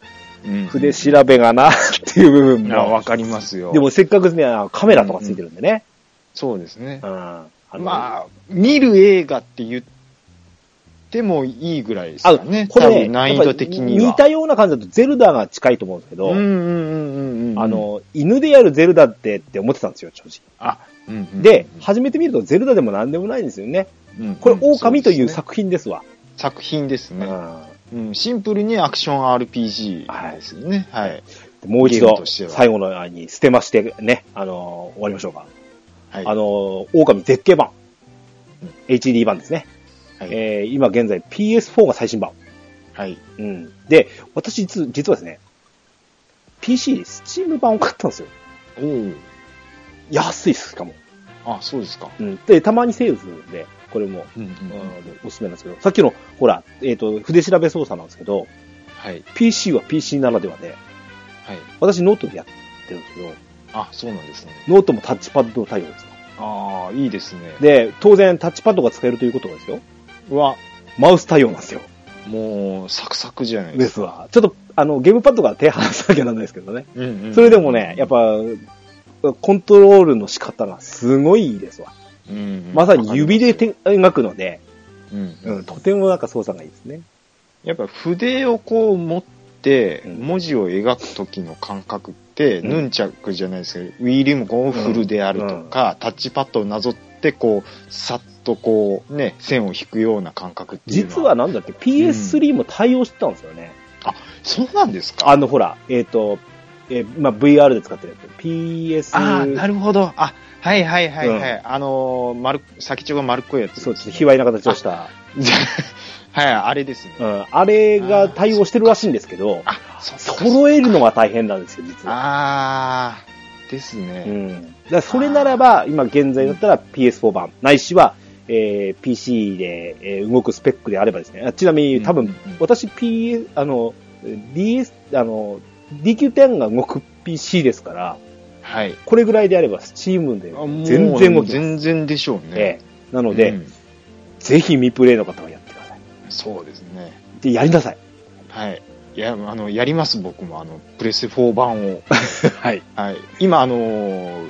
筆調べがなっていう部分も。 わかりますよ。 でもせっかくね、カメラとかついてるんでね。うん、 そうですね。 うん。あまあ、見る映画って言ってもいいぐらいですかね。 これね、 難易度的には。 似たような感じだとゼルダが近いと思うんですけど、 うんうんうんうん、 あの、犬でやるゼルダってって思ってたんですよ、正直。 あ、うんうんうん、 で、初めて見るとゼルダでも何でもないんですよね。うんうん、これ、狼という作品ですわ。 作品ですね、うんうん。シンプルにアクション アールピージー ですよね。はい。はい、 もう一度、最後のに捨てましてね、あのー、終わりましょうか。はい、あのー、狼絶景版、うん、エイチディー 版ですね。はい、えー、今現在 ピーエスフォー が最新版。 はい。 うん。で、私実、実はですね、ピーシー、スチーム版を買ったんですよ。 おー。 安いっす、しかも。 あ、そうですか。 うん。で、たまにセールするんで、これも、うんうんうん、おすすめなんですけど、さっきの、ほら、えっと、筆調べ操作なんですけど、 はい。 ピーシー は ピーシー ならではで、 はい。 私ノートでやってるんですけど、 あ、そうなんですね。 ノートもタッチパッド対応です。 ああ、いいですね。 で、当然タッチパッドが使えるということはですよ。 は、 マウス対応なんですよ。 もう、サクサクじゃないですか。 ですわ。ちょっと、あの、ゲームパッドが手離さなきゃなんないですけどね。うんうんうん、それでもね、やっぱ、コントロールの仕方がすごいいいですわ。うんうん、まさに指で描くので、うんうんうん、とてもなんか操作がいいですね。 やっぱ筆をこう持って文字を描く時の感覚って、うん、ヌンチャクじゃないですけど、ウィーリムゴンフルであるとか、うんうん、タッチパッドをなぞってこう、さっとこうね、線を引くような感覚っていうのは。 実はなんだっけ、ピーエススリー も対応してたんですよね。 うん、あ、そうなんですか？ あのほら、えっ、ー、と、えー、まあ、ブイアール で使ってるやつ。ピーエス。 ああ、なるほど。あ、はいはいはいはい。うん、あのー、丸、先っちょが丸っこいやつ、ね。 そうですね。卑猥な形をした。 はい、あれですね。 うん。あれが対応してるらしいんですけど、あ、揃えるのが大変なんですよ、実は。 ああ、ですね。 うん。だからそれならば、今現在だったら ピーエスフォー 版、ないしは、えー、ピーシー で、えー、動くスペックであればですね。ちなみに多分、うんうんうん、私 P、あの、ディーエス、あの、ディーキューテン が動く ピーシー ですから、 はい。 これぐらいであれば、スチームで全然動きます。 全然でしょうね。 ええ。なので、うん、ぜひ未プレイの方はやってください。 そうですね。 で、やりなさい。 はい。いや、あの、やります、僕も、あの、プレスフォー版を。 はい。 はい。今、あのー、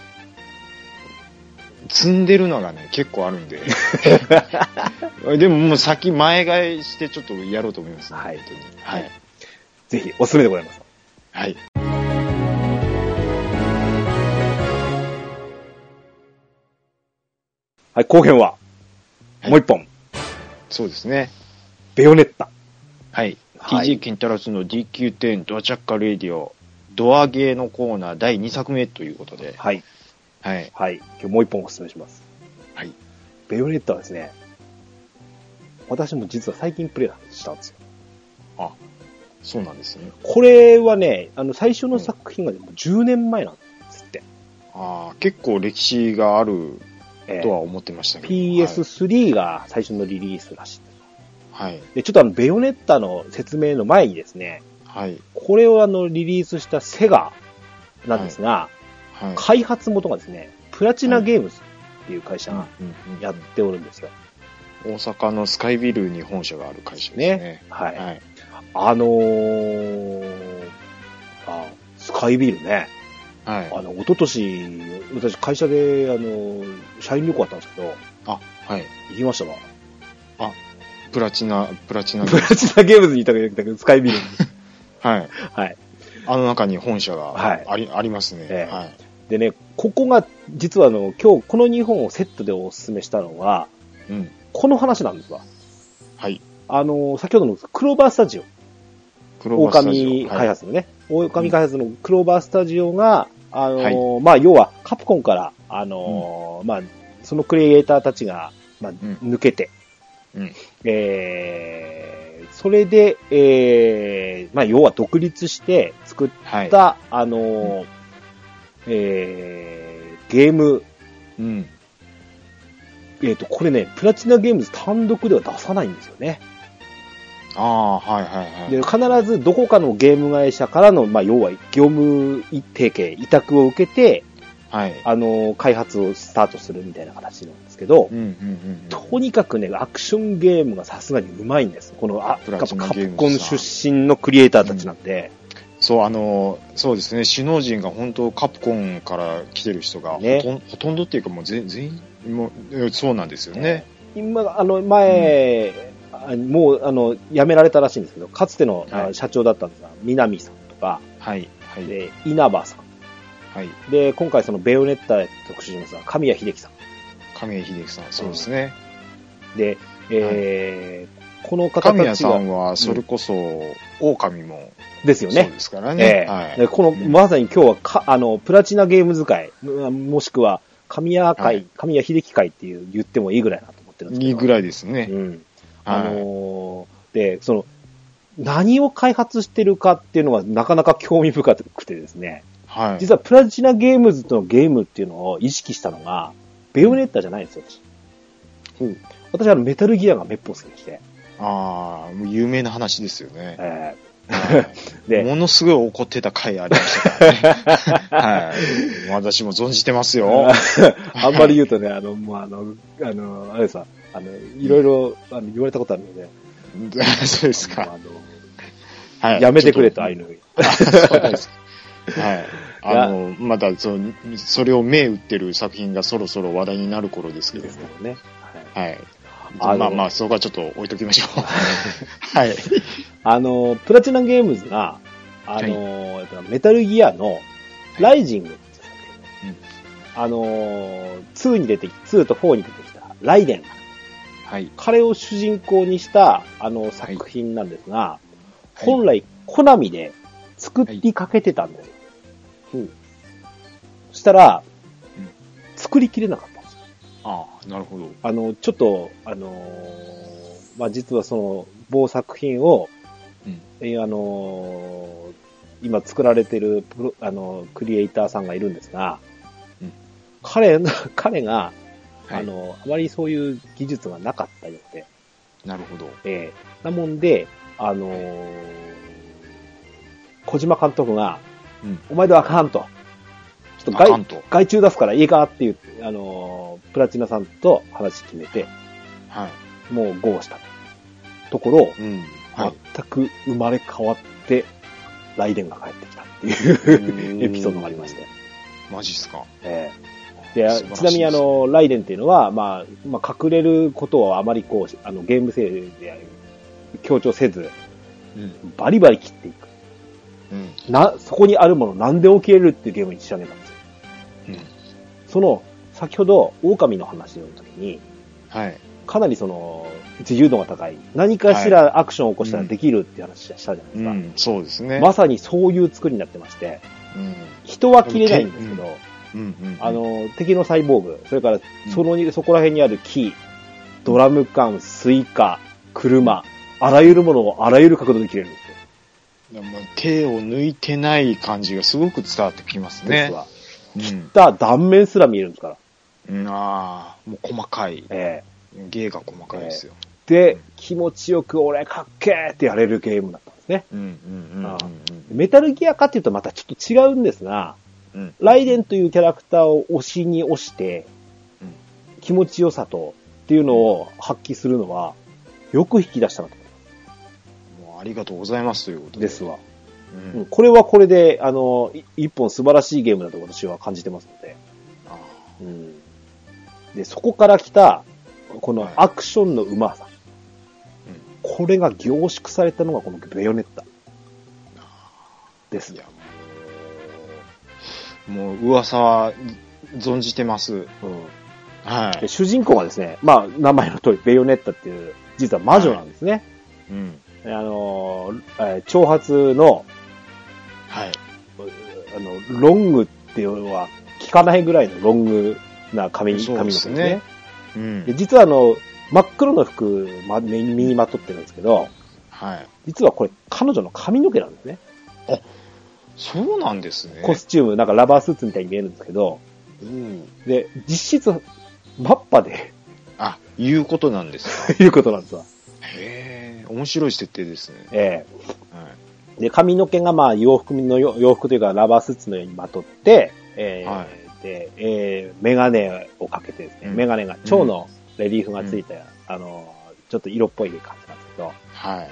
積んでるのがね、結構あるんで。でももう先前替えしてちょっとやろうと思いますね。 はい。 はい。 ぜひ、おすすめでございます。 はい。 はい、後編は、はい、もう一本。 そうですね。 ベヨネッタ。 はい。はい、ティージェー ケンタラスの ディーキューテン ドアチャッカレディオ、ドアゲーのコーナーだいにさくめということで。 はい。 はい。 はい。今日もう一本お勧めします。 はい。 ベヨネッタはですね、私も実は最近プレイしたんですよ。 あ、そうなんですね。 これはね、あの、最初の作品がもうじゅうねんまえなんですって。 ああ、結構歴史があるとは思ってましたけど。 えー、ピーエススリー が最初のリリースらしい。 はい。 で、ちょっとあの、ベヨネッタの説明の前にですね、 はい。 これをあの、リリースしたセガなんですが、はいはい、開発元がですね、プラチナゲームズっていう会社がやっておるんですよ。 大阪のスカイビルに本社がある会社ですね。ね、 はい。はい、あのー、あ、スカイビルね。 はい。 あの、一昨年、私会社で、あの、社員旅行あったんですけど、 あ、はい。 行きましたわ。 あ、プラチナ、プラチナゲームズ。プラチナゲームズにいたけど、スカイビルに。 はい。 はい。 あの中に本社があり、はい、ありますね、 えー。 はい。 でね、ここが、実はあの、今日このにほんをセットでお勧めしたのは、 うん。 この話なんですわ。 はい。 あの、先ほどのクローバースタジオ。 狼開発のね、はい、狼開発のクローバースタジオが、あのー、はい、まあ、要は、カプコンから、あのー、うん、まあ、そのクリエイターたちが、まあ、うん、抜けて、うん、えー、それで、えー、まあ、要は独立して作った、はい、あのー、うん、えー、ゲーム、うん、えっと、これね、プラチナゲームズ単独では出さないんですよね。 ああ、はいはいはい。 で、必ずどこかのゲーム会社からの、まあ、要は業務提携、委託を受けて、はい。あの、開発をスタートするみたいな形なんですけど、うんうんうんうん、とにかくね、アクションゲームがさすがにうまいんです。この、あ、カプコン出身のクリエイターたちなんで。 うん、そう、あの、そうですね、首脳陣が本当カプコンから来てる人がほとん、ね、ほとんどっていうかもう全員、もうそうなんですよね。 今、あの、前、うん、もう、あの、辞められたらしいんですけど、かつての、はい、社長だったんですが、南さんとか、はい。はい、で、稲葉さん。はい。で、今回そのベヨネッタ特集しますが、神谷秀樹さん。 神谷秀樹さん、そうですね。 うん、で、えー、はい、この方たちが。 神谷さんは、それこそ、狼も、 ですよね。 そうですからね。 えー、はい。で、この、まさに今日はか、あの、プラチナゲーム使い、もしくは、神谷会、はい、神谷秀樹会っていう言ってもいいぐらいなと思ってるんですけど。 いいぐらいですね。 うん。あのー、で、その、何を開発してるかっていうのがなかなか興味深くてですね。はい。実はプラチナゲームズとのゲームっていうのを意識したのが、ベヨネッタじゃないんですよ、私。うん。私はあのメタルギアがめっぽう好きでして。 ああ、もう有名な話ですよね。えー、で、ものすごい怒ってた回ありましたからね。はい。私も存じてますよ。 あんまり言うとね、あの、もうあの、あの、あれさ、あの、いろいろ、あの、言われたことあるので。 そうですか。 あの、はい。やめてくれと、ああいうの。 そうです。はい。あの、まだ、その、それを目打ってる作品がそろそろ話題になる頃ですけどね。はい。はい。あまあまあ、そこはちょっと置いときましょう。はい。 あの、プラチナゲームズが、あの、はい、メタルギアの、ライジングって作品、はい、あの、ツーに出てき、ツーとフォーに出てきた、ライデン。はい。彼を主人公にした、あの、作品なんですが、はい、本来、コナミで作りかけてたんですよ。はい、そしたら、うん、作りきれなかったんですよ。 ああ、なるほど。 あの、ちょっと、あのー、まあ、実はその、某作品を、うん、えあのー、今作られてるプロ、あの、クリエイターさんがいるんですが、うん、彼、彼が、はい、あの、あまりそういう技術がなかったようで。 なるほど。 えー、なもんで、あのー、小島監督が、うん、お前ではあかんと。ちょっと外、外注出すからいいかっていう、あのー、プラチナさんと話決めて、はい。もうゴーした。ところ、うん、はい、全く生まれ変わって、ライデンが帰ってきたっていうエピソードがありまして。 マジっすか。 えー、で、ちなみにあの、ライデンっていうのは、まあ、まあ、隠れることはあまりこう、あの、ゲーム性で強調せず、うん、バリバリ切っていく。うん、な、そこにあるもの何で起きれるっていうゲームに仕上げたんですよ。うん、その、先ほど、狼の話の時に、はい。かなりその、自由度が高い。何かしらアクションを起こしたらできるっていう話したじゃないですか。うんうん、 そうですね。 まさにそういう作りになってまして、うん、人は切れないんですけど、うんうんうん、あの、敵のサイボーグ、それから、その、うん、そこら辺にある木、ドラム缶、スイカ、車、あらゆるものをあらゆる角度で切れるんですよ。 手を抜いてない感じがすごく伝わってきますね。ですわ。 切った断面すら見えるんですから。 うん、ああ、もう細かい。ええー。芸が細かいですよ。 えー、で、気持ちよく俺かっけーってやれるゲームだったんですね。うんうんうんうんうん、メタルギアかっていうとまたちょっと違うんですが、うん、ライデンというキャラクターを推しに推して、うん、気持ちよさとっていうのを発揮するのは、よく引き出したなと。 ありがとうございますということで。 ですわ。うん、これはこれで、あの、一本素晴らしいゲームだと私は感じてますので。あうん、で、そこから来た、このアクションのうまさ、はいうん。これが凝縮されたのがこのベヨネッタ。ですね。 もう噂は存じてます。うんはい、で主人公はですね、まあ、名前の通りベヨネッタっていう、実は魔女なんですね。はいうんあの、えー、長髪の、 はい。 あの、ロングっていうのは聞かないぐらいのロングな髪、髪の毛ですね。うん。で、実はあの、真っ黒の服、ま、身にまとってるんですけど、 はい。 実はこれ彼女の髪の毛なんですね。 あ、そうなんですね。 コスチューム、なんかラバースーツみたいに見えるんですけど、うん、で、実質、マッパで。 あ、いうことなんですか。いうことなんですわ。 へえ、面白い設定ですね。 ええ。はい。で、髪の毛がまあ洋服の、洋服というかラバースーツのようにまとって、えー、はい、で、えー、メガネをかけてですね、うん、メガネが蝶のレリーフがついた、うん、あの、ちょっと色っぽい感じなんですけど、はい。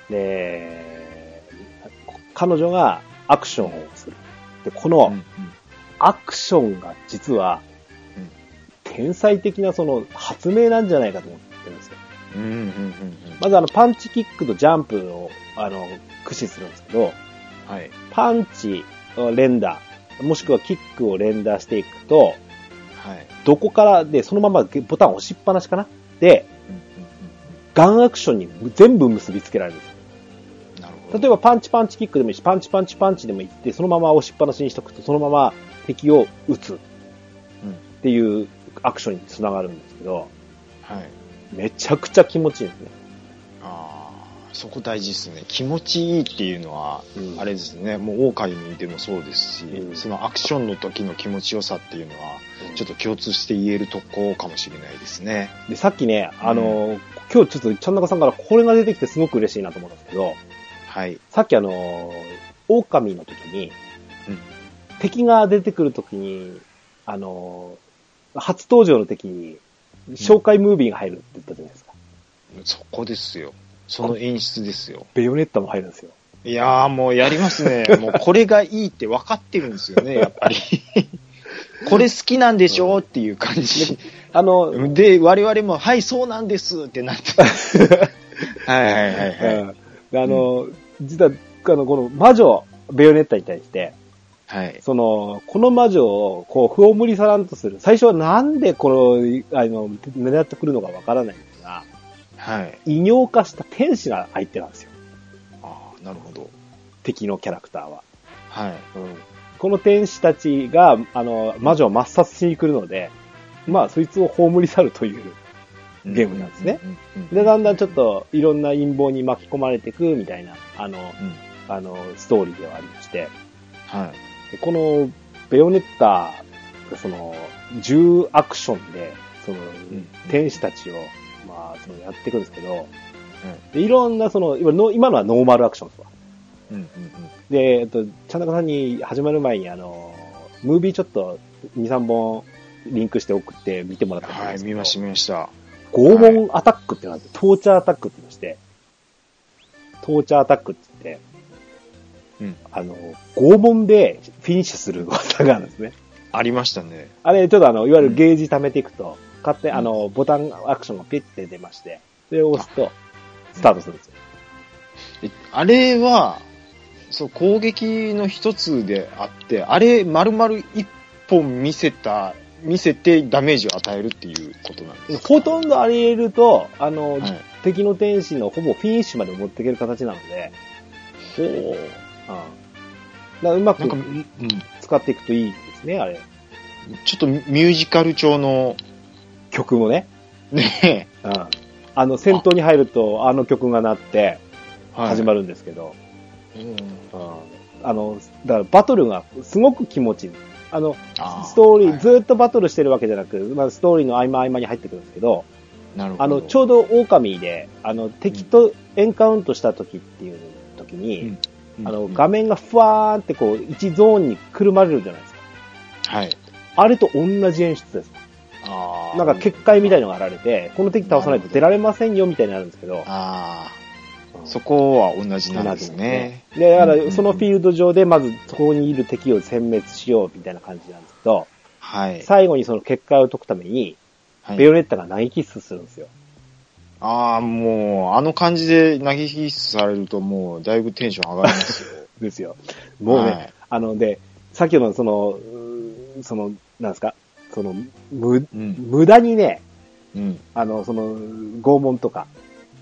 で、彼女がアクションをする。で、この、うんうん、アクションが実は、うん、天才的なその発明なんじゃないかと思ってるんですよ。うんうんうんうん、まずあのパンチキックとジャンプをあの駆使するんですけど、はい、パンチを連打、もしくはキックを連打していくと、はい、どこからでそのままボタン押しっぱなしかなで、うんうんうん、ガンアクションに全部結びつけられるんですよ。なるほど。例えばパンチパンチキックでもいいし、パンチパンチパンチでもいいって、そのまま押しっぱなしにしとくと、そのまま敵を撃つっていうアクションにつながるんですけど、はい、めちゃくちゃ気持ちいいですね。 ああ、そこ大事ですね。気持ちいいっていうのは、うん、あれですね、もう狼でもそうですし、うん、そのアクションの時の気持ちよさっていうのは、うん、ちょっと共通して言えるとこかもしれないですね。 で、さっきね、あの、うん、今日ちょっとちゃんなかさんからこれが出てきてすごく嬉しいなと思うんですけど、はい。さっきあの、狼の時に、うん、敵が出てくる時に、あの、初登場の時に、紹介ムービーが入るって言ったじゃないですか。 うん、そこですよ。その演出ですよ。 ベヨネッタも入るんですよ。 いやーもうやりますね。もうこれがいいって分かってるんですよね、やっぱり。これ好きなんでしょ、うん、っていう感じ。あの、で、我々も、はい、そうなんですってなって。はいはいはいはい。うん、 あの、うん、実は、あの、この魔女、ベヨネッタに対して、はい。その、この魔女を、こう、不を無理さらんとする。最初はなんでこの、あの、狙ってくるのかわからないんですが、はい。異形化した天使が相手なんですよ。 ああ、なるほど。 敵のキャラクターは。はい。うん。この天使たちが、あの、魔女を抹殺しに来るので、まあ、そいつを葬り去るというゲームなんですね。で、だんだんちょっと、いろんな陰謀に巻き込まれていくみたいな、あの、うん、あの、ストーリーではありまして、はい。この、ベヨネッタ、その、重アクションで、その、うん、天使たちを、まあ、その、やっていくんですけど、うん、でいろんな、その、今の、今のはノーマルアクションですわ。うんうんうん、で、えっと、ちゃんなかさんに始まる前に、あの、ムービーちょっと、に、さんぼんリンクして送って見てもらったんですけど。 はい、見ました、見ました。 拷問アタックってのがあって、トーチャーアタックって言いまして、トーチャーアタックって言って、うん、あの、拷問でフィニッシュする技があるんですね。 ありましたね。 あれ、ちょっとあの、いわゆるゲージ貯めていくと、勝手、うん、あの、ボタンアクションがピッて出まして、それを押すと、スタートするんですよ。 うん、あれは、そう、攻撃の一つであって、あれ、丸々一本見せた、見せてダメージを与えるっていうことなんですか？ ほとんどあり得ると、あの、はい、敵の天使のほぼフィニッシュまで持っていける形なので、ほう。うん。だからうまく使っていくといいですね、あれ。 ちょっとミュージカル調の曲もね。 ねえ。 うん。あの、戦闘に入ると、あの曲が鳴って、始まるんですけど、はい、うん。あの、だからバトルがすごく気持ちいい。あの、ストーリー、はい、ずっとバトルしてるわけじゃなく、まあ、ストーリーの合間合間に入ってくるんですけど、なるほど。あの、ちょうど狼で、あの、敵とエンカウントした時っていう時に、うん、あの、画面がふわーってこう、一ゾーンにくるまれるじゃないですか。はい。あれと同じ演出です。ああ。なんか結界みたいのがあられて、この敵倒さないと出られませんよみたいになるんですけど、ああ。 そこは同じなんですね。 で、だからそのフィールド上でまずそこにいる敵を殲滅しようみたいな感じなんですけど、はい。最後にその結界を解くために、はい、ベヨネッタが投げキッスするんですよ。 ああ、もう、あの感じで投げキッスされるともうだいぶテンション上がりますよ。 ですよ。もうね、はい、あの、で、先ほどのその、その、なんですか、その、む、うん、無駄にね、うん、あの、その、拷問とか、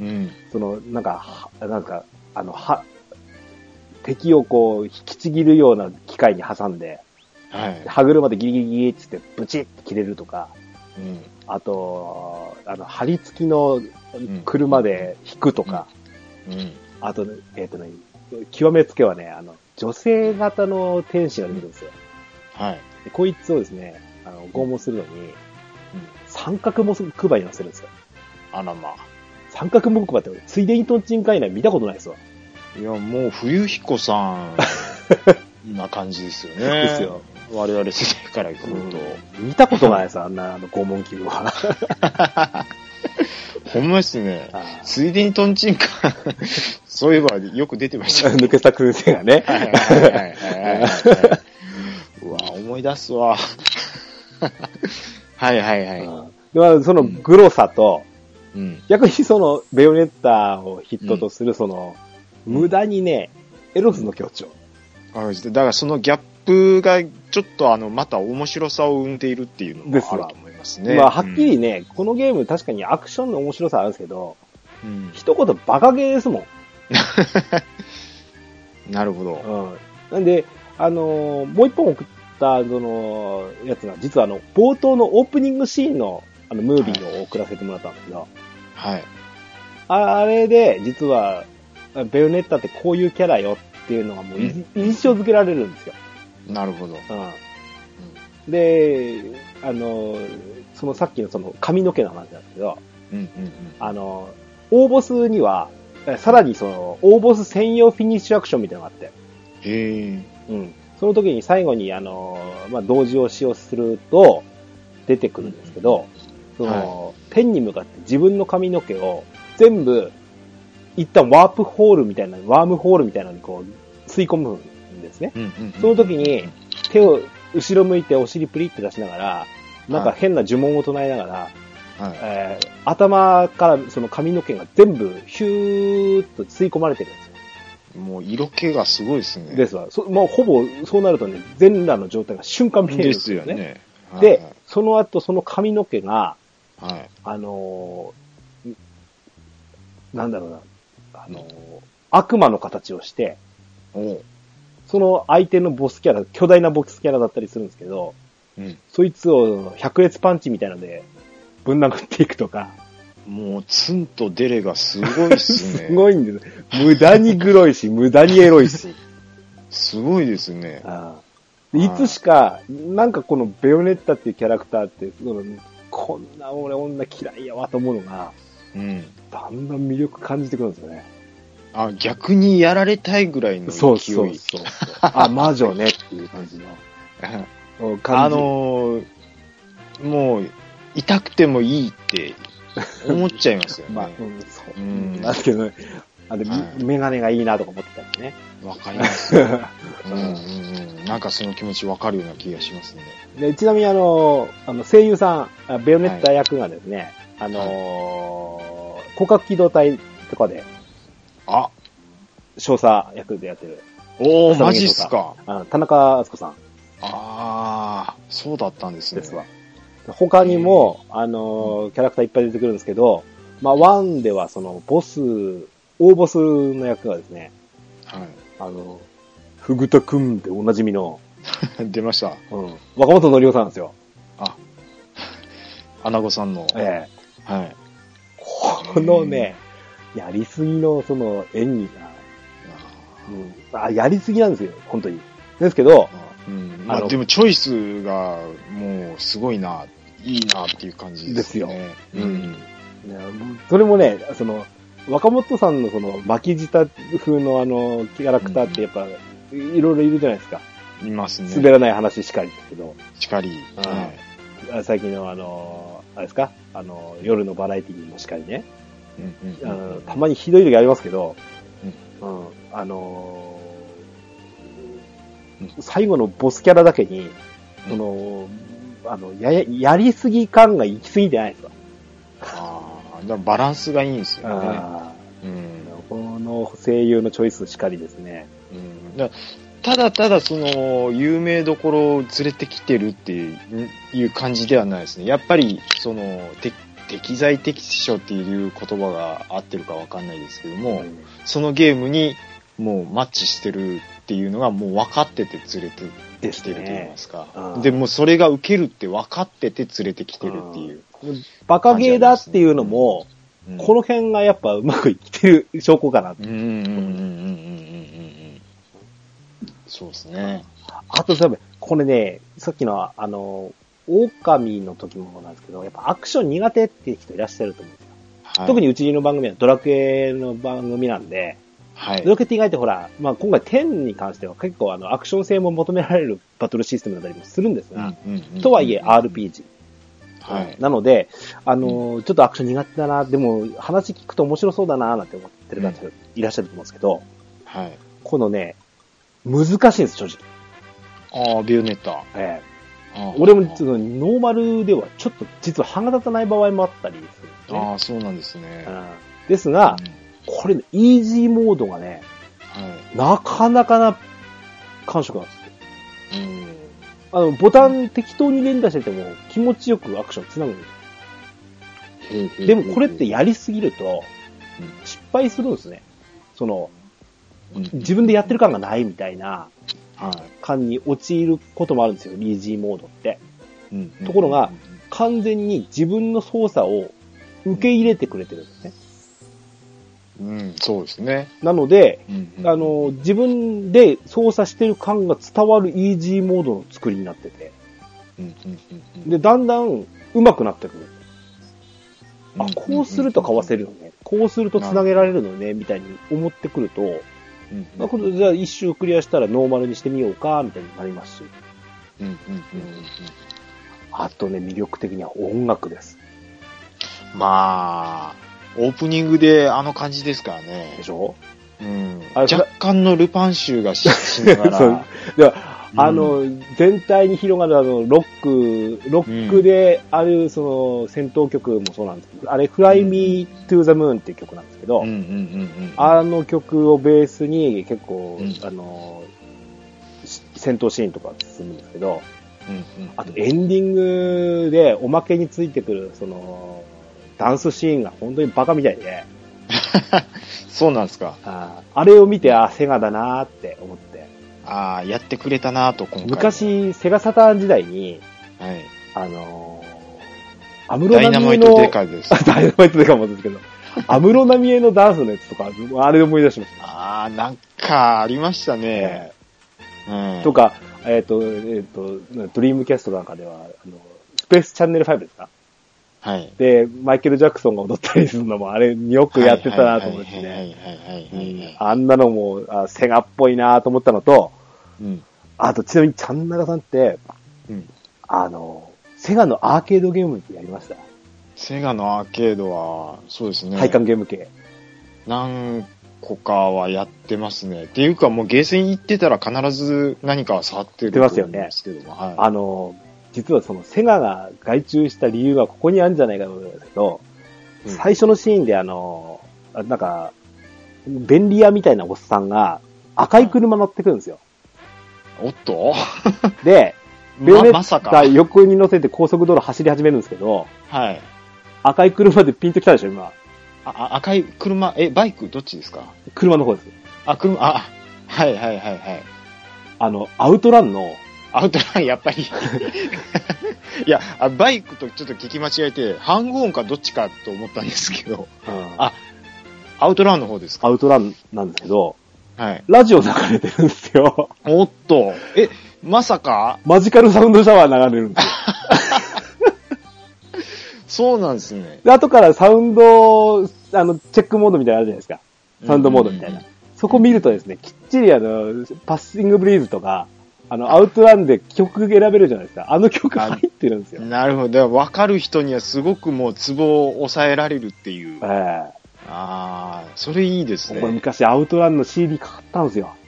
うん、 その、なんか、なんか、あの、は、敵をこう、引きちぎるような機械に挟んで、はい、歯車でギリギリギリってってブチッって切れるとか、うん、あと、あの、張り付きの車で引くとか、うんうん、あと、えっ、ー、とね、極めつけはね、あの、女性型の天使が出てくるんですよ。はい。でこいつをですね、あの、拷問するのに、うん、三角木馬に乗せるんですよ。 あらまあ。 三角木馬って、ついでにトンチンカイナ見たことないですわ。 いや、もう、冬彦さんな感じですよね。 ですよ。 我々世代から来ると。 うん、見たことないです、あんな、あの、拷問器具は。 ほんまですね。ついでにトンチンカン、そういえばよく出てましたね。 抜けた燻製がね。はいはいはいはい、はい。 うわ、思い出すわ。はいはいはい。 うん、ではそのグロさと、うん、逆にそのベヨネッタを筆頭とするその、うん、無駄にね、エロスの強調。 だからそのギャップがちょっとあの、また面白さを生んでいるっていうのもあると思いますね。 まあ、はっきりね、うん、このゲーム確かにアクションの面白さあるんですけど、うん、一言バカゲーですもん。 なるほど。 うん。なんで、あのー、もう一本送ったそのやつが、実はあの、冒頭のオープニングシーンのあの、ムービーを送らせてもらったんですけど、はい。あれで、実は、ベヨネッタってこういうキャラよっていうのがもう、うん、印象付けられるんですよ。 なるほど。 うん、で、あの、そのさっきのその髪の毛の話なんですけど、うんうんうん、あの、大ボスには、さらにその、大ボス専用フィニッシュアクションみたいなのがあって、へうん。その時に最後にあの、まあ、同時押しをすると、出てくるんですけど、その、はい、ペンに向かって自分の髪の毛を全部、一旦ワープホールみたいな、ワームホールみたいなのにこう、吸い込むんですね。うんうんうん、その時に、手を後ろ向いてお尻プリって出しながら、なんか変な呪文を唱えながら、はいえー、頭からその髪の毛が全部ヒューッと吸い込まれてるんですよ。 もう色気がすごいですね。 ですわ。そもうほぼそうなるとね、全裸の状態が瞬間見えるんですよね。ですよね。はい、で、その後その髪の毛が、はい、あのー、なんだろうな、あのー、悪魔の形をして、その相手のボスキャラ、巨大なボスキャラだったりするんですけど、うん、そいつを百列パンチみたいなのでぶん殴っていくとか。 もうツンとデレがすごいっすね。 すごいんです。無駄にグロいし、無駄にエロいし。 すごいですね。 ああいつしか、なんかこのベヨネッタっていうキャラクターって、そのこんな俺女嫌いやわと思うのが、うん、だんだん魅力感じてくるんですよね。 あ、逆にやられたいぐらいの勢い。 そうそうそう。あ、魔女ねっていう感じの。 あのー、もう、痛くてもいいって思っちゃいますよね。まあ、うん、そう。うん。 だけど、ね、あれ、はい、メガネがいいなとか思ってたんですね。 わかります、うんうんうん。なんかその気持ちわかるような気がしますね。 で、ちなみにあの、あの声優さん、ベヨネッタ役がですね、はい、あのー、広角機動隊とかで、あ少佐役でやってる。 おー、マジっすか。 あ田中敦子さん。 あー、そうだったんですね。 ですわ。他にも、あのー、キャラクターいっぱい出てくるんですけど、まあ、ワンではその、ボス、大ボスの役がですね、はい。あの、ふぐたくんでおなじみの、 出ました。 うん。若本のりおさんですよ。あ、 アナゴさんの。ええ。はい。 このね、やりすぎのその演技が、うん、あ、やりすぎなんですよ、本当に。ですけど、 うん、まあでもチョイスがもうすごいな、いいなっていう感じですよね。ですよ。うん。 それもね、その、若本さんのその巻き舌風のあの、キャラクターってやっぱ、いろいろいるじゃないですか。 いますね。 滑らない話しかりですけど。 しかり。 はい。最近のあの、あれですかあの、夜のバラエティにもしかりね。うんうんうん、あのたまにひどい時ありますけど、うんうん、あのー、最後のボスキャラだけに、その、あの、や、やりすぎ感が行き過ぎてないですか。 ああ、だからバランスがいいんですよね。あうん、この声優のチョイスしかりですね。 うん、だただただその、有名どころを連れてきてるっていう感じではないですね。やっぱり、その、敵適材適所っていう言葉が合ってるかわかんないですけども、 うん、 そのゲームにもうマッチしてるっていうのがもう分かってて連れてきてると言いますか。で, す、ね、でもそれが受けるって分かってて連れてきてるっていう、 うん。バカゲーだっていうのも、うん、この辺がやっぱうまくいってる証拠かな。うんうんうんうんうんうん。 そうですね。 あと、これね、さっきのあの、狼の時もなんですけど、やっぱアクション苦手っていう人いらっしゃると思うんですよ。はい、特にうちの番組はドラクエの番組なんで、はい、ドラクエって意外とほら、まあ今回じゅうに関しては結構あのアクション性も求められるバトルシステムだったりもするんですが、うんうんうんうん、とはいえ アールピージー。はい、なので、あのーうん、ちょっとアクション苦手だな、でも話聞くと面白そうだな、なんて思ってる方いらっしゃると思うんですけど、はい、このね、難しいんです、正直。 ああ、ビューネッタ。 ええ。俺もノーマルではちょっと実は歯が立たない場合もあったりするんですね。 ああ、そうなんですね。 うん、ですが、うん、これ、イージーモードがね、はい、なかなかな感触なんですよ。うん、あの、ボタン適当に連打してても気持ちよくアクション繋ぐんですよ。でもこれってやりすぎると失敗するんですね。その、自分でやってる感がないみたいな感に陥ることもあるんですよ、イージーモードって。ところが、完全に自分の操作を受け入れてくれてるんですね。 うん、そうですね。 なので、うんうん、あの、自分で操作してる感が伝わるイージーモードの作りになってて、うんうんうんうん、で、だんだん上手くなってくる。あ、こうするとかわせるよね。こうすると繋げられるのね、みたいに思ってくると、うんうん、これじゃあ一周クリアしたらノーマルにしてみようか、みたいになりますし。うんうんうんうん、あとね、魅力的には音楽です。 まあ、オープニングであの感じですからね。 でしょ？ うん。若干のルパン集がしながら。そう。 では、うん、あの、全体に広がるあの、ロック、ロックである、その、戦闘曲もそうなんですけど、あれ、Fly Me to the Moon っていう曲なんですけど、うんうんうんうん、あの曲をベースに結構、うん、あの、戦闘シーンとか進むんですけど、うんうんうん、あとエンディングでおまけについてくる、その、ダンスシーンが本当にバカみたいで。 そうなんですか。 あ, あれを見て、あ、セガだなーって思って。 ああ、やってくれたなーと、今回。 昔、セガサターン時代に、はい。あのー、アムロナミエの、ダイナマイトデカです。ダイナマイトデカもですけど、アムロナミエのダンスのやつとか、あれで思い出しました。 ああ、なんか、ありましたね。 うん。とか、えっ、ー、と、えっ、ー、と、ドリームキャストなんかでは、あの、スペースチャンネルファイブですか？はい。で、マイケル・ジャクソンが踊ったりするのも、あれ、よくやってたなと思ってね。あんなのも、あセガっぽいなと思ったのと、うん、あと、ちなみに、ちゃんなかさんって、うん、あの、セガのアーケードゲームってやりました？ セガのアーケードは、そうですね。 配管ゲーム系。 何個かはやってますね。っていうか、もうゲーセン行ってたら必ず何かは触ってると思うんですけども。 はい、あの、実はそのセガが外注した理由がここにあるんじゃないかと思うんですけど、うん、最初のシーンであの、なんか、便利屋みたいなおっさんが赤い車乗ってくるんですよ。 おっとで、ベヨネッタ横に乗せて高速道路走り始めるんですけど、はい。赤い車でピンと来たでしょ、今。 あ、赤い車、え、バイクどっちですか？ 車の方です。 あ、車、あ、はいはいはいはい。 あの、アウトランの、 アウトラン、やっぱり。いや、バイクとちょっと聞き間違えて、ハングオンかどっちかと思ったんですけど、うん、あ、アウトランの方ですか？ アウトランなんですけど、はい。ラジオ流れてるんですよ。 おっと。え、まさかマジカルサウンドシャワー流れるんですよ。 そうなんですね。 で、後からサウンド、あの、チェックモードみたいなのあるじゃないですか。サウンドモードみたいな。うんうんうん、そこ見るとですね、きっちりあの、パッシングブリーズとか、あの、アウトランで曲選べるじゃないですか。あの曲入ってるんですよ。 なるほど。分かる人にはすごくもうツボを抑えられるっていう。ええー。ああ、それいいですね。 これ昔アウトランの シーディー 買ったんですよ。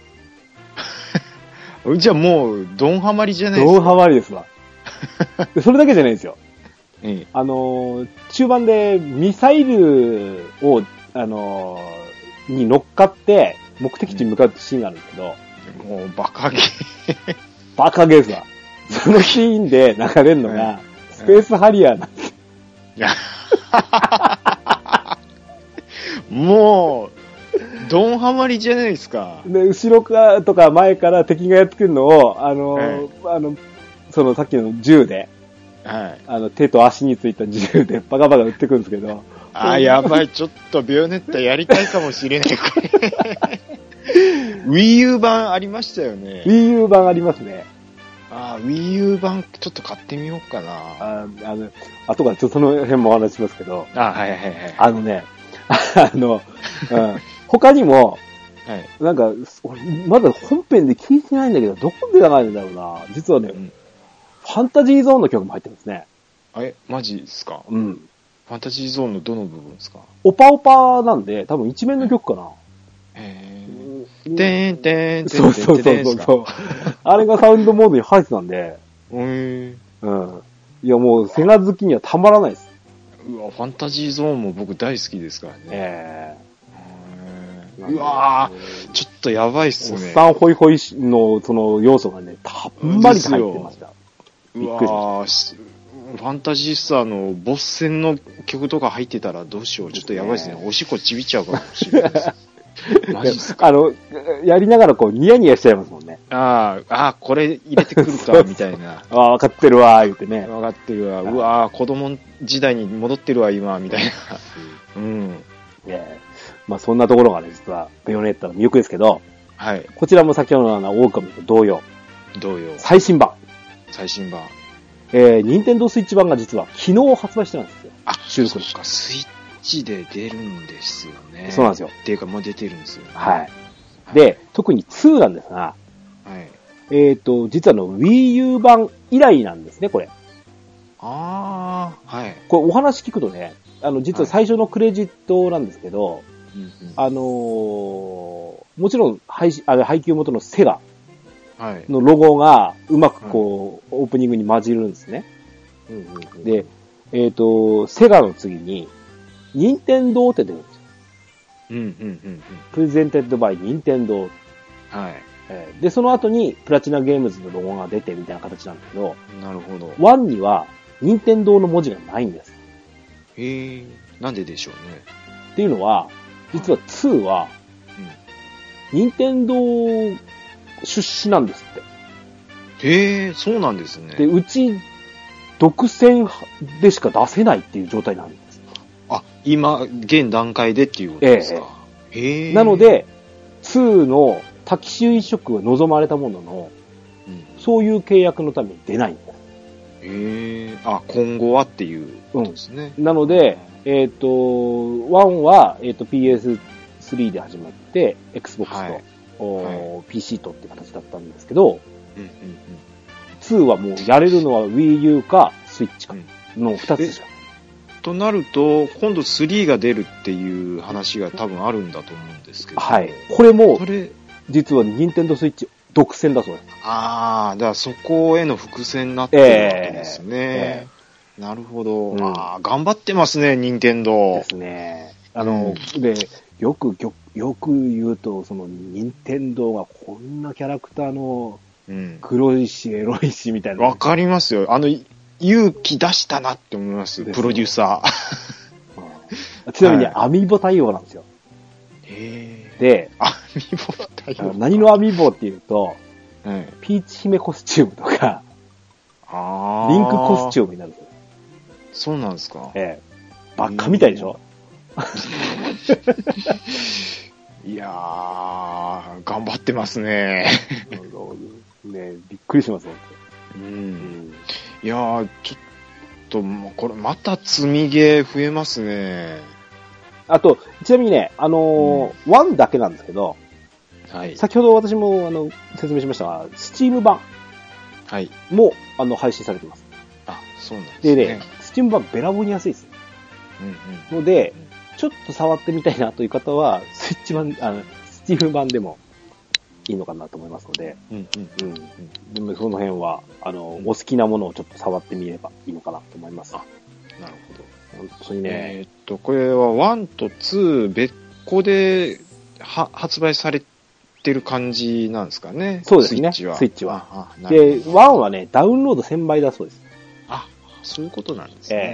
じゃあもう、ドンハマりじゃないですか。 ドンハマりですわ。でそれだけじゃないんですよ。ええ、あの、中盤でミサイルを、あの、に乗っかって、目的地に向かうシーンがあるんですけど、 もうバカゲー。 バカゲーですわ。そのシーンで流れるのが、スペースハリアーなんです。いやもう、ドンハマりじゃないですか。 で、後ろかとか前から敵がやってくるのを、あの、はい、あの、そのさっきの銃で、はい、あの手と足についた銃でバカバカ撃ってくるんですけど。 あ、やばい、ちょっとビオネッタやりたいかもしれない、これ。Wii U 版ありましたよね。 Wii U 版ありますね。 ああ、Wii U 版ちょっと買ってみようかな。 ああの、後からちょっとその辺もお話ししますけど。 あはいはいはい。 あのね、あの、うん、他にも、はい、なんか、まだ本編で聞いてないんだけど、どこで流れるんだろうな。実はね、うん、ファンタジーゾーンの曲も入ってますね。 え、マジですか？ うん。 ファンタジーゾーンのどの部分ですか？ オパオパなんで、多分一面の曲かな。 へー。てんてんてんてん。 そうそうそうそう。あれがサウンドモードに入ってたんで。 へー。 うん。いやもう、セガ好きにはたまらないです。 うわ、ファンタジーゾーンも僕大好きですからね。 えー、うわー、ちょっとやばいっすね。 おっさんホイホイのその要素がね、たんまりと入ってました。 びっくりしました。ファンタジースターのボス戦の曲とか入ってたらどうしよう。ちょっとやばいですね。おしっこちびっちゃうかもしれないです。マジっすか？ あの、やりながらこうニヤニヤしちゃいますもんね。 ああ、ああ、これ入れてくるか、みたいな。 ああ、わかってるわ、言ってね。 わかってるわ。うわ子供時代に戻ってるわ、今、みたいな。うん。 いやまあそんなところがね、実は、ベヨネッタの魅力ですけど、 はい。 こちらも先ほどのあの、オオカミと同様。 同様。 最新版。 最新版。 えー、任天堂スイッチ版が実は昨日発売してるんですよ。 あ、収録の。そっか、スイッチで出るんですよね。 そうなんですよ。 っていうか、もう出てるんですよね。 はい。で、特にツーなんですが、はい。えっと、実はあの Wii U 版以来なんですね、これ。 ああ、はい。 これお話聞くとね、あの、実は最初のクレジットなんですけど、はい、あのー、もちろん配、あれ配給元のセガのロゴがうまくこう、はい、オープニングに混じるんですね。うんうんうん、で、えっと、セガの次に、任天堂って出るんですよ。 うんうんうんうん。 プレゼンテッドバイ任天堂。 はい。 えー、で、その後にプラチナゲームズのロゴが出てみたいな形なんだけど、 なるほど。 ワンには任天堂の文字がないんです。 へえ、なんででしょうね。 っていうのは、実はツーは、うん、任天堂出身なんですって。 へえ、そうなんですね。 で、うち、独占でしか出せないっていう状態なんです。 あ、今、現段階でっていうことですか。えー、へえ。 なので、ツーの多機種移植は望まれたものの、うん、そういう契約のために出ないんです。 へえ。あ、今後はっていうことですね。 うん、なので、えっ、ー、と、ワンは、えっ、ー、と、ピーエススリー で始まって、Xbox と、はいはい、ピーシー とって形だったんですけど、うんうんうん、ツーはもうやれるのは Wii U か Switch かのふたつしかない。 となると、今度スリーが出るっていう話が多分あるんだと思うんですけど。 はい。これも、実は任天堂スイッチ独占だそうです。 ああ、だからそこへの伏線になってるわけですね。えーえーなるほど。うん、ああ、頑張ってますね、任天堂。 ですね。あの、うん、で、よく、よく言うと、その、任天堂がこんなキャラクターの、黒いし、エロいし、みたいな。 わかりますよ。あの、勇気出したなって思います。プロデューサー。うん、ちなみに、アミーボ対応なんですよ。 へー。で、 アミーボ対応何のアミーボっていうと、はい、ピーチ姫コスチュームとか、 あリンクコスチュームになるんですよ。 そうなんですか。 ええ。バッカみたいでしょいやー、頑張ってますね。 ねびっくりしますもん。 うん。いやー、ちょっと、これまた積みゲー増えますね。 あと、ちなみにね、あのー、ワン、うん、だけなんですけど、はい。先ほど私も、あの、説明しましたが、スチーム版。 はい。 も、あの、配信されてます。 あ、そうなんですね。 でね、スチーム版べらぼうに安いです。うんうん。ので、ちょっと触ってみたいなという方は、スイッチ版、あの、スチーム版でもいいのかなと思いますので、うんうんうん。でもその辺は、あの、お好きなものをちょっと触ってみればいいのかなと思います。あ、 なるほど。 本当にね。 えー、っと、これはワンとツー別個では発売されてる感じなんですかね。 そうですね。スイッチは。スイッチは。ああで、ワンはね、ダウンロードせんばいだそうです。 あ、そういうことなんですね。え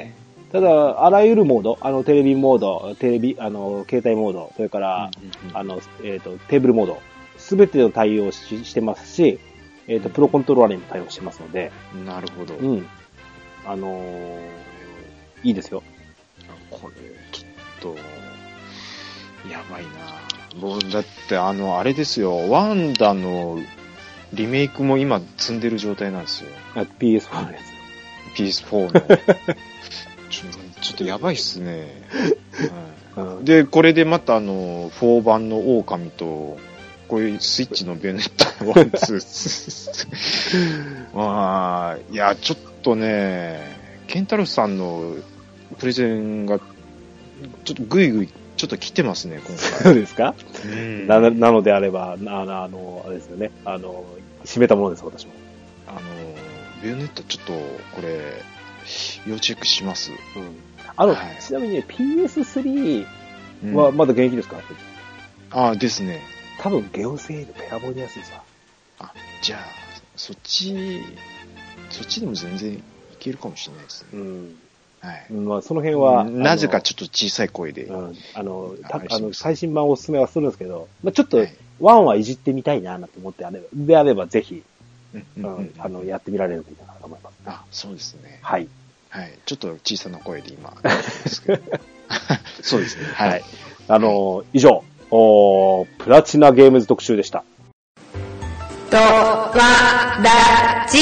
ただ、あらゆるモード、あの、テレビモード、テレビ、あの、携帯モード、それから、うんうんうん、あの、えっ、ー、と、テーブルモード、すべてを対応 し, してますし、えっ、ー、と、プロコントローラーにも対応してますので。 なるほど。 うん。あのー、いいですよ。 これ、ちょっと、やばいな。僕、だって、あの、あれですよ、ワンダのリメイクも今積んでる状態なんですよ。 ピーエスフォー のやつ。ピーエスフォー の。ちょ, ちょっとやばいっすね。はいうん、で、これでまたあの、フォー版の狼と、こういうスイッチのベネットワン、ツー。まあ、いや、ちょっとね、ケンタロスさんのプレゼンが、ちょっとグイグイ、ちょっと来てますね、今回。 そうですか、 うん、 な, なのであれば、あの、あの、あれですよね、あの、締めたものです、私も。 あの、ベネットちょっと、これ、要チェックします。うん。 あの、はい、ちなみにね、ピーエススリー はまだ現役ですか、うん、 ああ、ですね。 多分、ゲオセール、ペラボニアスさ。 あ、じゃあ、そっち、そっちでも全然いけるかもしれないですね。うん。はい。 まあ、その辺は。 なぜかちょっと小さい声で。 うん。あの、たあの最新版をおすすめはするんですけど、まあ、ちょっと、ワンはいじってみたいな、なんて思ってあれば、であれば、ぜひ、うんうんうんうん、あの、やってみられるといいかなと思います、ね。 あ、そうですね。 はい。 はい。ちょっと小さな声で今、そうですね。 はい。はい、あの、以上、おプラチナゲームズ特集でした。 とわだち。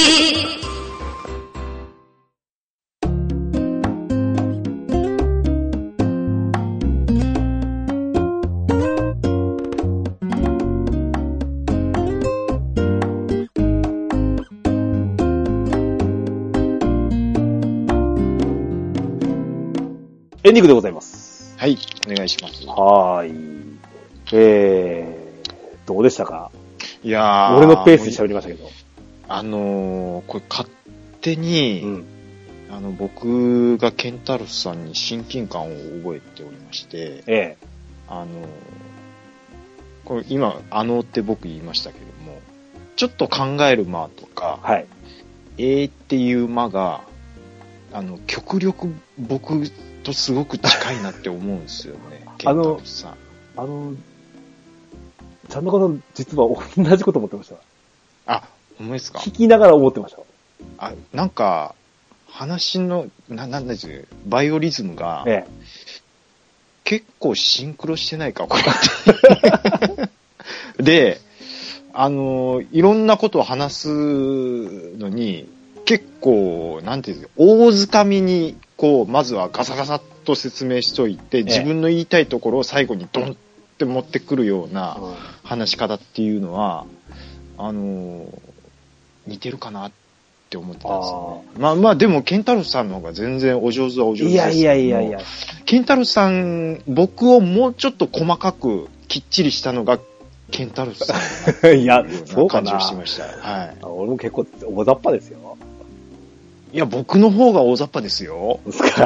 エンディングでございます。 はい、お願いします。 はーい。えー、どうでしたか？ いやー、 俺のペースで喋りましたけど。 あのー、これ勝手に、うん、あの、僕がケンタロスさんに親近感を覚えておりまして、 ええ、 あのー、これ今、あのって僕言いましたけども、ちょっと考える間とか、 はい。 えーっていう間が、あの、極力僕とすごく近いなって思うんですよね、ケンタロスさん。 あの、ちゃんのかさん、実は同じこと思ってました。 あ、ほんまですか？ 聞きながら思ってました。 あ、なんか、話の、な、なんですよ、バイオリズムが、ええ、結構シンクロしてないか、これって。で、あの、いろんなことを話すのに、結構、なんていうんですか、大掴みに、こう、まずはガサガサっと説明しといて、自分の言いたいところを最後にドンって持ってくるような話し方っていうのは、あの、似てるかなって思ってたんですよね。まあまあ、でも、ケンタロスさんの方が全然お上手はお上手です。 いやいやいやいや。 ケンタロスさん、僕をもうちょっと細かくきっちりしたのが、ケンタロスさん。 いや、そうかな。 感じをしてました。はい。 俺も結構大雑把ですよ。 いや、僕の方が大雑把ですよ。 ですから。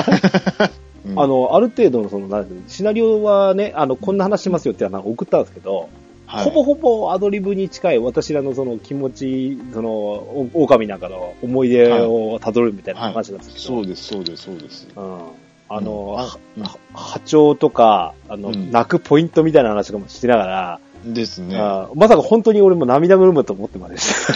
うん、あの、ある程度のその、なんシナリオはね、あの、こんな話しますよってのは送ったんですけど、はい、ほぼほぼアドリブに近い私らのその気持ち、その、狼なんかの思い出をたどるみたいな話なんですけど、 はいはい。そうです、そうです、そうです。 うん。あの、うん、は波長とか、あの、うん、泣くポイントみたいな話とかもしながら、 ですね。 まさか本当に俺も涙ぐるむと思ってまでした。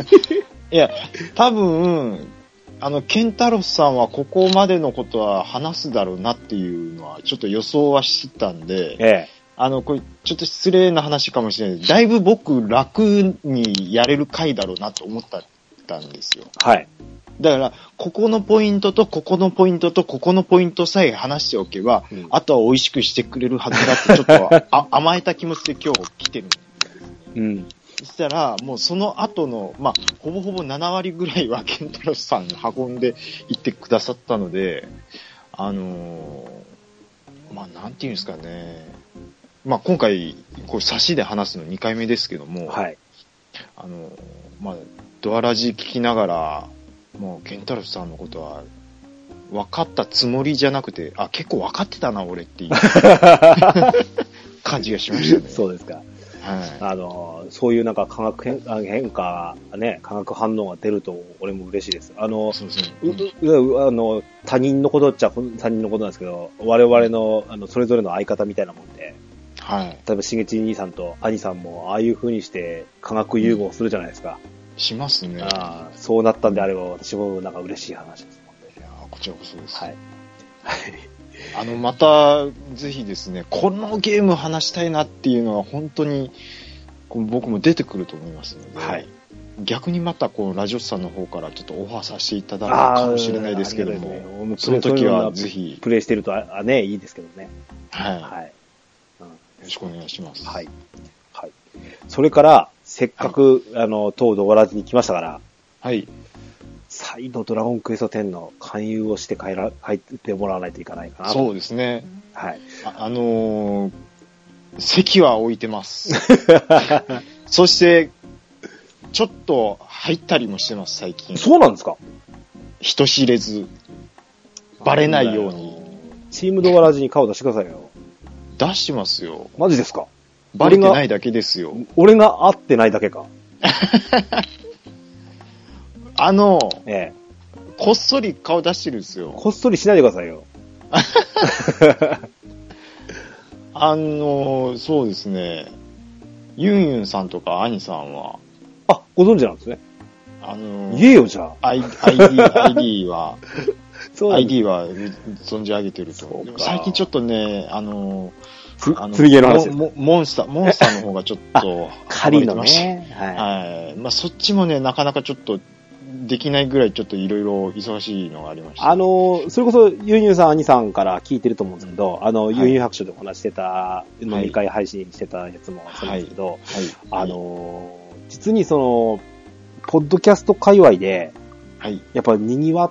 いや、多分、あの、ケンタロスさんはここまでのことは話すだろうなっていうのはちょっと予想はしてたんで、 ええ、 あの、これちょっと失礼な話かもしれない。だいぶ僕楽にやれる回だろうなと思ったんですよ。 はい。 だから、ここのポイントとここのポイントとここのポイントさえ話しておけば、うん、あとは美味しくしてくれるはずだってちょっとあ甘えた気持ちで今日来てるんです。 うん。 そしたら、もうその後の、まあ、ほぼほぼなな割ぐらいはケンタロスさんが運んで行ってくださったので、あのー、まあ、なんていうんですかね。まあ、今回、こう、差しで話すのにかいめですけども、 はい。 あのー、まあ、ドアラジ聞きながら、もう、ケンタロスさんのことは、分かったつもりじゃなくて、あ、結構分かってたな、俺っていう感じがしましたね。 そうですか。 はい。 はい、あの、そういうなんか化学変変化、ね、化学反応が出ると俺も嬉しいです。あの、そうですね、うん、あの、他人のことっちゃ他人のことなんですけど、我々の、あの、それぞれの相方みたいなもんで、はい。例えば、しげち兄さんと兄さんも、ああいう風にして化学融合するじゃないですか。 うん、しますね。 ああ、そうなったんであれば、私もなんか嬉しい話ですもんね。 いやこちらこそです。 はい。 はい。あの、また、ぜひですね、このゲーム話したいなっていうのは本当に、僕も出てくると思いますので、はい、逆にまた、こう、ラジオスさんの方からちょっとオファーさせていただくかもしれないですけども、ね、その時はぜひ。 プレイしてると、あね、いいですけどね。 はい。はい。うん、よろしくお願いします。 はい。はい。それから、せっかく、はい、あの、当ドワラジに来ましたから、 はい。 再度ドラゴンクエストテンの勧誘をして帰ら、帰ってもらわないといけないかな。 そうですね。 はい。 あ、あのー、席は置いてます。そして、ちょっと入ったりもしてます、最近。 そうなんですか？ 人知れず、バレないように。 チームドワラジに顔出してくださいよ。 出してますよ。 マジですか？ バレてないだけですよ。 俺が会ってないだけか。 あの、 ええ、 こっそり顔出してるんですよ。 こっそりしないでくださいよ。 あの、そうですね。ユンユンさんとかアニさんは。 あ、ご存知なんですね。 あの、 言えよ、じゃあ。 アイディー、アイディー は、アイディー は存じ上げてると。最近ちょっとね、あの、 あの釣りゲーの話モ、モンスター、モンスターの方がちょっと、 狩りのね。 はい。はい。まあ、そっちもね、なかなかちょっと、できないぐらいちょっといろいろ忙しいのがありました、ね。 あの、それこそユンユンさん、アニさんから聞いてると思うんですけど、うん、あの、はい、ユンユン白書でお話してた、飲み会配信してたやつもそうなんですけど、はいはい、あの、実にその、ポッドキャスト界隈で、はい、やっぱ賑わって、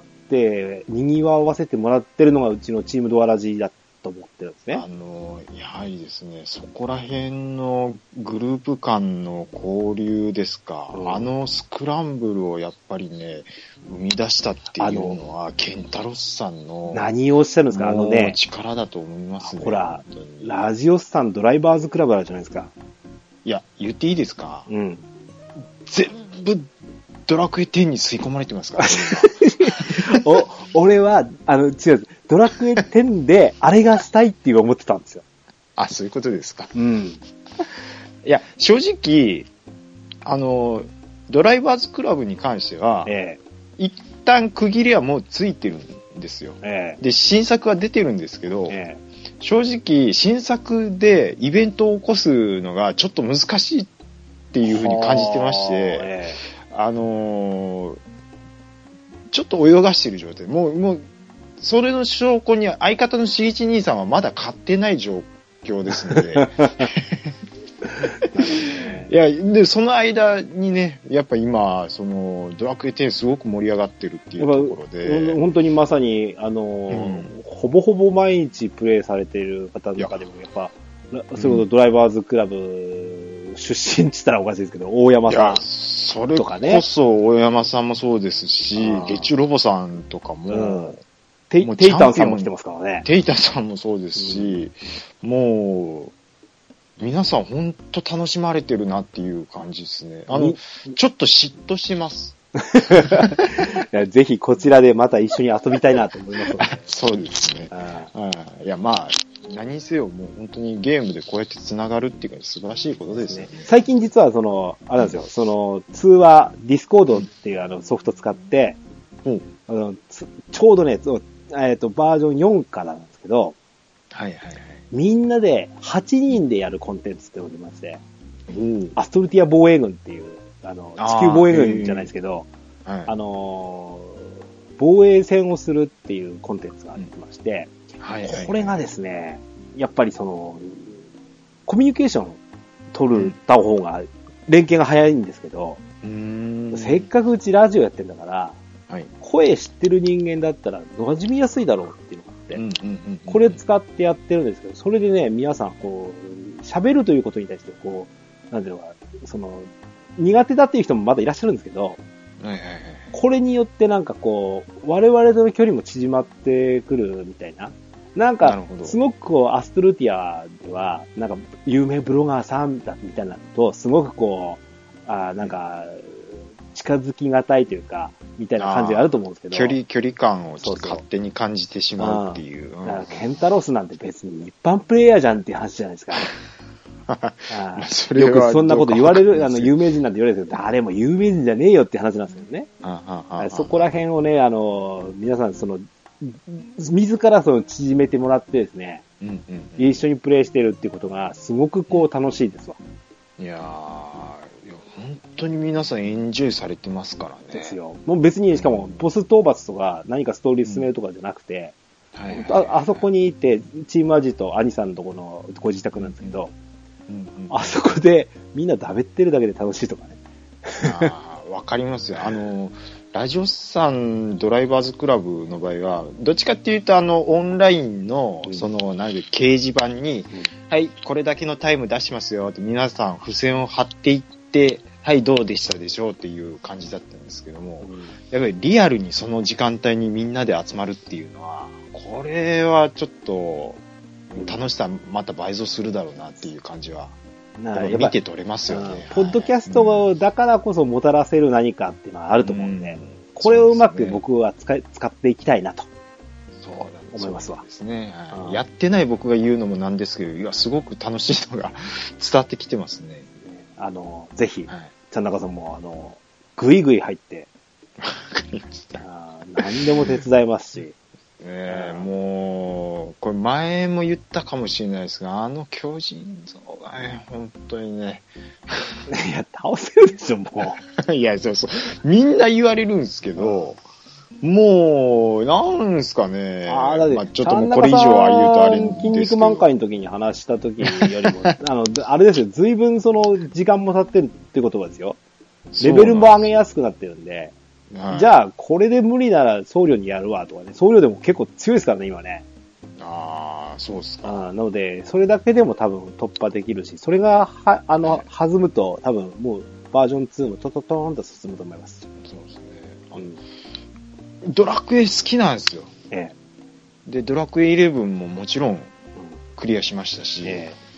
賑わせてもらってるのがうちのチームドアラジだと思ってるんですね。 あの、やはりですね、そこら辺のグループ間の交流ですか、うん、あのスクランブルをやっぱりね、生み出したっていうのは、ケンタロスさんの何をおっしゃるんですか、あのね、 力だと思いますね。 ほら、ラジオスさんドライバーズクラブあるじゃないですか。 いや、言っていいですか？ うん。 全部、ドラクエテンに吸い込まれてますから、ね、 お、俺は、あの、違う、ドラクエテンで、あれがしたいって思ってたんですよ。 あ、そういうことですか。 うん。 いや、正直、あの、ドライバーズクラブに関しては、ええ、一旦区切りはもうついてるんですよ。ええ、で、新作は出てるんですけど、ええ、正直、新作でイベントを起こすのがちょっと難しいっていうふうに感じてまして、ええ、あのー、ちょっと泳がしてる状態。もう、もう、それの証拠に相方のしげち兄さんはまだ買ってない状況ですので。いや、で、その間にね、やっぱ今、その、ドラクエテンすごく盛り上がってるっていうところで。 本当にまさに、あの、うん、ほぼほぼ毎日プレイされている方の中でも、やっぱ、それこそドライバーズクラブ出身って言ったらおかしいですけど、大山さんとかね。 それこそ大山さんもそうですし、ゲチュロボさんとかも、うんテイ、テイタンさんも来てますからね。 テイタンさんもそうですし、うん、もう、皆さん本当楽しまれてるなっていう感じですね。あの、ちょっと嫉妬します。 いやぜひこちらでまた一緒に遊びたいなと思います、ね。 そうですね。ああいや、まあ、何にせよもう本当にゲームでこうやって繋がるっていうか素晴らしいことですね。 最近実はその、あれなんですよ、その、通話、ディスコードっていうあのソフト使って、うん、あのちょうどね、えっと、バージョンよんからなんですけど、 はいはいはい。 みんなではちにんでやるコンテンツっておりまして、うん、アストルティア防衛軍っていう、あの、地球防衛軍じゃないですけど、あ,、はい、あのー、防衛戦をするっていうコンテンツがあってまして、うんはいはいはい、これがですね、やっぱりその、コミュニケーション取るた方が、連携が早いんですけど、うん、せっかくうちラジオやってんだから、はい、声知ってる人間だったら馴染みやすいだろうっていうのがあって、うんうんうんうん、これ使ってやってるんですけど、それでね、皆さんこう、喋るということに対してこう、なんていうのか、その、苦手だっていう人もまだいらっしゃるんですけど、はいはいはい、これによってなんかこう、我々との距離も縮まってくるみたいな、 なんか、すごくこう、アストルティアでは、なんか、有名ブロガーさんだみたいなのと、すごくこう、あなんか、近づきがたいというか、みたいな感じがあると思うんですけど。 距離、距離感をちょっと勝手に感じてしまうっていう。 そうそう、だからケンタロスなんて別に一般プレイヤーじゃんっていう話じゃないですか。あそれよくそんなこと言われる、あの、有名人なんて言われるけど、誰も有名人じゃねえよって話なんですけどね。そこら辺をね、あの、皆さん、その、自らその縮めてもらってですね、うんうんうん、一緒にプレイしてるっていうことが、すごくこう楽しいですわ。 いやー、いや本当に皆さんエンジョイされてますからね。 ですよ。もう別に、しかも、ボス討伐とか、何かストーリー進めるとかじゃなくて、うんはいはいはいはい、あ, あそこにいて、チームアジと兄さんのところのご自宅なんですけど、うんうん、あそこでみんなだべってるだけで楽しいとかね。 ああ、わかりますよ。あの、ラジオスさんドライバーズクラブの場合は、どっちかっていうと、あの、オンラインの、その、なんで、掲示板に、うん、はい、これだけのタイム出しますよって皆さん付箋を貼っていって、はい、どうでしたでしょうっていう感じだったんですけども、うん、やっぱりリアルにその時間帯にみんなで集まるっていうのは、これはちょっと、楽しさまた倍増するだろうなっていう感じは見て取れますよね。 ポッドキャストだからこそもたらせる何かっていうのはあると思うんで、うん、これをうまく僕は使い、使っていきたいなと思いますわ。 そうですね、はい。やってない僕が言うのもなんですけど、いやすごく楽しいのが伝わってきてますね。 あのぜひ、はい、ちゃんなかさんもあのぐいぐい入ってあ何でも手伝いますし。 えー、もう、これ前も言ったかもしれないですが、あの巨人像がね、本当にね。 いや、倒せるでしょ、もう。いや、そうそう。みんな言われるんですけど、もう、なんすかね。 ああ、だって、 まあ、ちょっともうこれ以上は言うとあれですけど。 筋肉満開の時に話した時よりも、あの、あれですよ、随分その時間も経ってるってことですよ。レベルも上げやすくなってるんで。はい、じゃあ、これで無理なら僧侶にやるわとかね。僧侶でも結構強いですからね、今ね。 ああ、そうっすか。 なので、それだけでも多分突破できるし、それが、は、あの、弾むと多分もうバージョンツーもトトトーンと進むと思います。 そうですね。うん、ドラクエ好きなんですよ。 ええ。で、ドラクエイレブンももちろんクリアしましたし、ええ。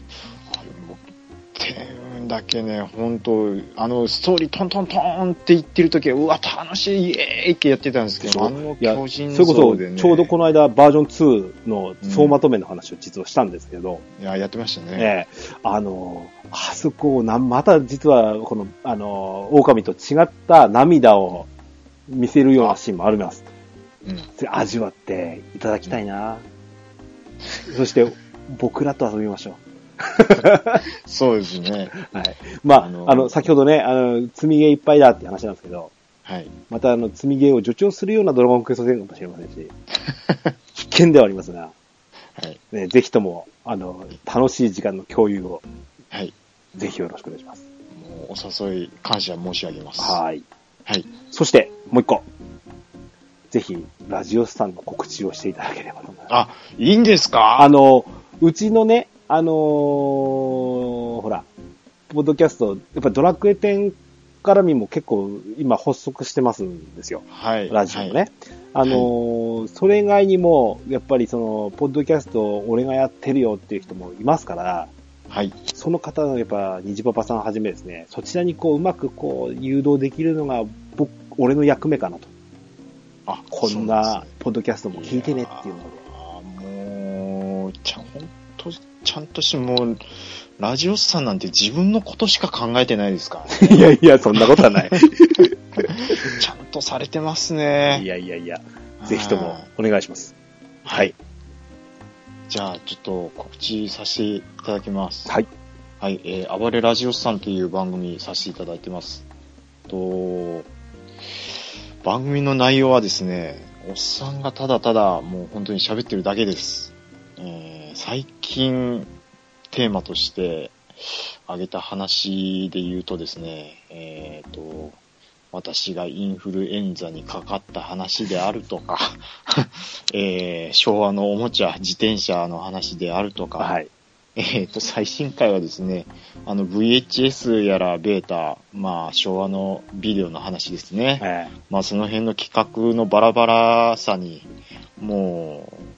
だけね、本当あの、ストーリートントントンって言ってる時は、うわ、楽しい、イエーイってやってたんですけど、あの巨人像でね。それこそ、ちょうどこの間、バージョンツーの総まとめの話を実はしたんですけど。 うん、いや、やってましたね。 ええ。あの、あそこな、また実は、この、あの、狼と違った涙を見せるようなシーンもあります。うん。それ味わっていただきたいな。うん、そして、僕らと遊びましょう。 そうですね。 はい。まあ、あの、あの先ほどね、あの、積みゲーいっぱいだって話なんですけど、 はい。 また、あの、積みゲーを助長するようなドラゴンクエスト戦かもしれませんし、危険ではありますが、はい。ね、ぜひとも、あの、楽しい時間の共有を、 はい。 ぜひよろしくお願いします。 もう、お誘い、感謝申し上げます。 はい。 はい。 そして、もう一個。ぜひ、ラジオスさんの告知をしていただければと思います。 あ、いいんですか？ あの、うちのね、あのー、ほら、ポッドキャスト、やっぱドラクエテン絡みも結構今発足してますんですよ。 はい。 ラジオね。はい、あのーはい、それ以外にも、やっぱりその、ポッドキャスト俺がやってるよっていう人もいますから、 はい。 その方のやっぱ、虹パパさんはじめですね、そちらにこう、うまくこう、誘導できるのが、僕、俺の役目かなと。 あ、 こんな、ポッドキャストも聞いてねっていうので。 あ、もう、ちゃんと、ちゃんとしてもう、ラジオスさんなんて自分のことしか考えてないですからね。いやいや、そんなことはない。 ちゃんとされてますね。 いやいやいや、ぜひともお願いします。はい。 じゃあ、ちょっと告知させていただきます。 はい。 はい、えー、暴れラジオスさんという番組させていただいてます。と、番組の内容はですね、おっさんがただただもう本当に喋ってるだけです。えー、最近テーマとして挙げた話で言うとですね、えーと、私がインフルエンザにかかった話であるとか、えー、昭和のおもちゃ、自転車の話であるとか、 はい、 えーと、最新回はですね、あの ブイエイチエス やらベータ、まあ昭和のビデオの話ですね。 はい、 まあその辺の企画のバラバラさに、もう、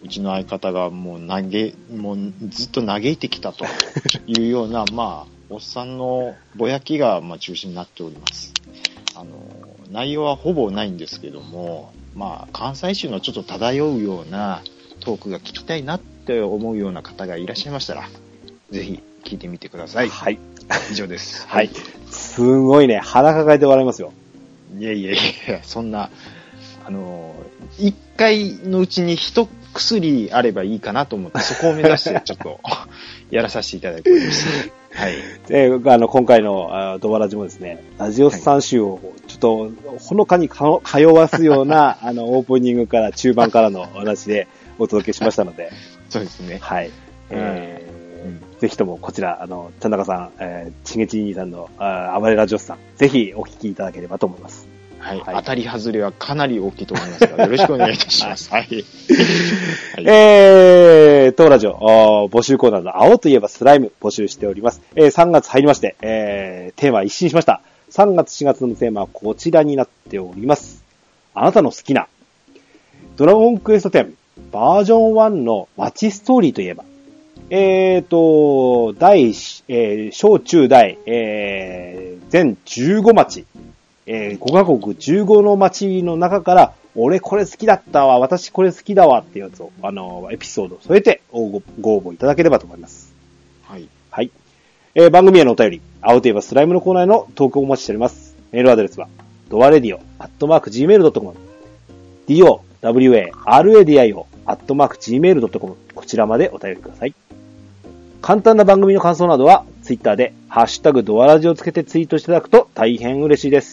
うちの相方がもう投げ、もうずっと嘆いてきたというような、まあ、おっさんのぼやきがまあ中心になっております。あの、内容はほぼないんですけども、まあ、関西州のちょっと漂うようなトークが聞きたいなって思うような方がいらっしゃいましたら、ぜひ聞いてみてください。 はい。 以上です。 はい。すごいね、腹抱えて笑いますよ。 いやいやいや、そんな、あの、一回のうちに一薬あればいいかなと思って、そこを目指してちょっとやらさせていただいております。はい。 えー、あの、今回のドバラジもですね、ラジオスさん週をちょっとほのかにか通わすような、あの、オープニングから中盤からの話でお届けしましたので。 そうですね。 はい。えー、うん、ぜひともこちら、あの、田中さん、えー、ちげち兄さんの、あ暴れラジオスさん、ぜひお聞きいただければと思います。 はい。はい、当たり外れはかなり大きいと思いますが、よろしくお願いいたします。はい。はい、 えー、当ラジオ、募集コーナーの青といえばスライム募集しております。えー、さんがつ入りまして、えー、テーマ一新しました。さんがつしがつのテーマはこちらになっております。あなたの好きな、ドラゴンクエストテンバージョンワンの街ストーリーといえば、えーと、第、えー、小中大、えー、全じゅうご町、えー、ごカ国じゅうごの町の中から、俺これ好きだったわ、私これ好きだわっていうやつを、あの、エピソードを添えてご応募いただければと思います。 はい。 はい。えー、番組へのお便り、青といえばスライムのコーナーへの投稿をお待ちしております。メールアドレスは、ドアレディオ、アットマーク、ジーメールドットコム、ドワラディオ、アットマーク、ジーメールドットコム、こちらまでお便りください。簡単な番組の感想などは、ツイッターで、ハッシュタグドアラジをつけてツイートしていただくと大変嬉しいです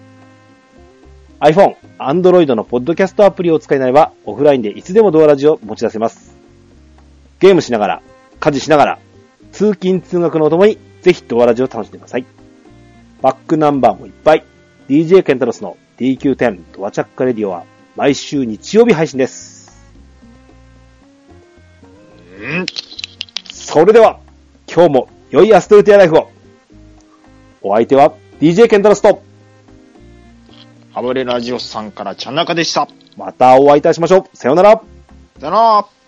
。iPhone、Android のポッドキャストアプリを使いなれば、オフラインでいつでもドアラジを持ち出せます。ゲームしながら、家事しながら、通勤通学のお供に、ぜひドアラジを楽しんでください。バックナンバーもいっぱい。ディージェー ケンタロスの ディーキューテン ドアチャッカレディオは、毎週日曜日配信です。 んそれでは、今日も良いアストルティアライフを。お相手は ディージェー ケンタロスと、 暴れラジオさんからちゃんなかでした。 またお会いいたしましょう。さようなら。 さよなら。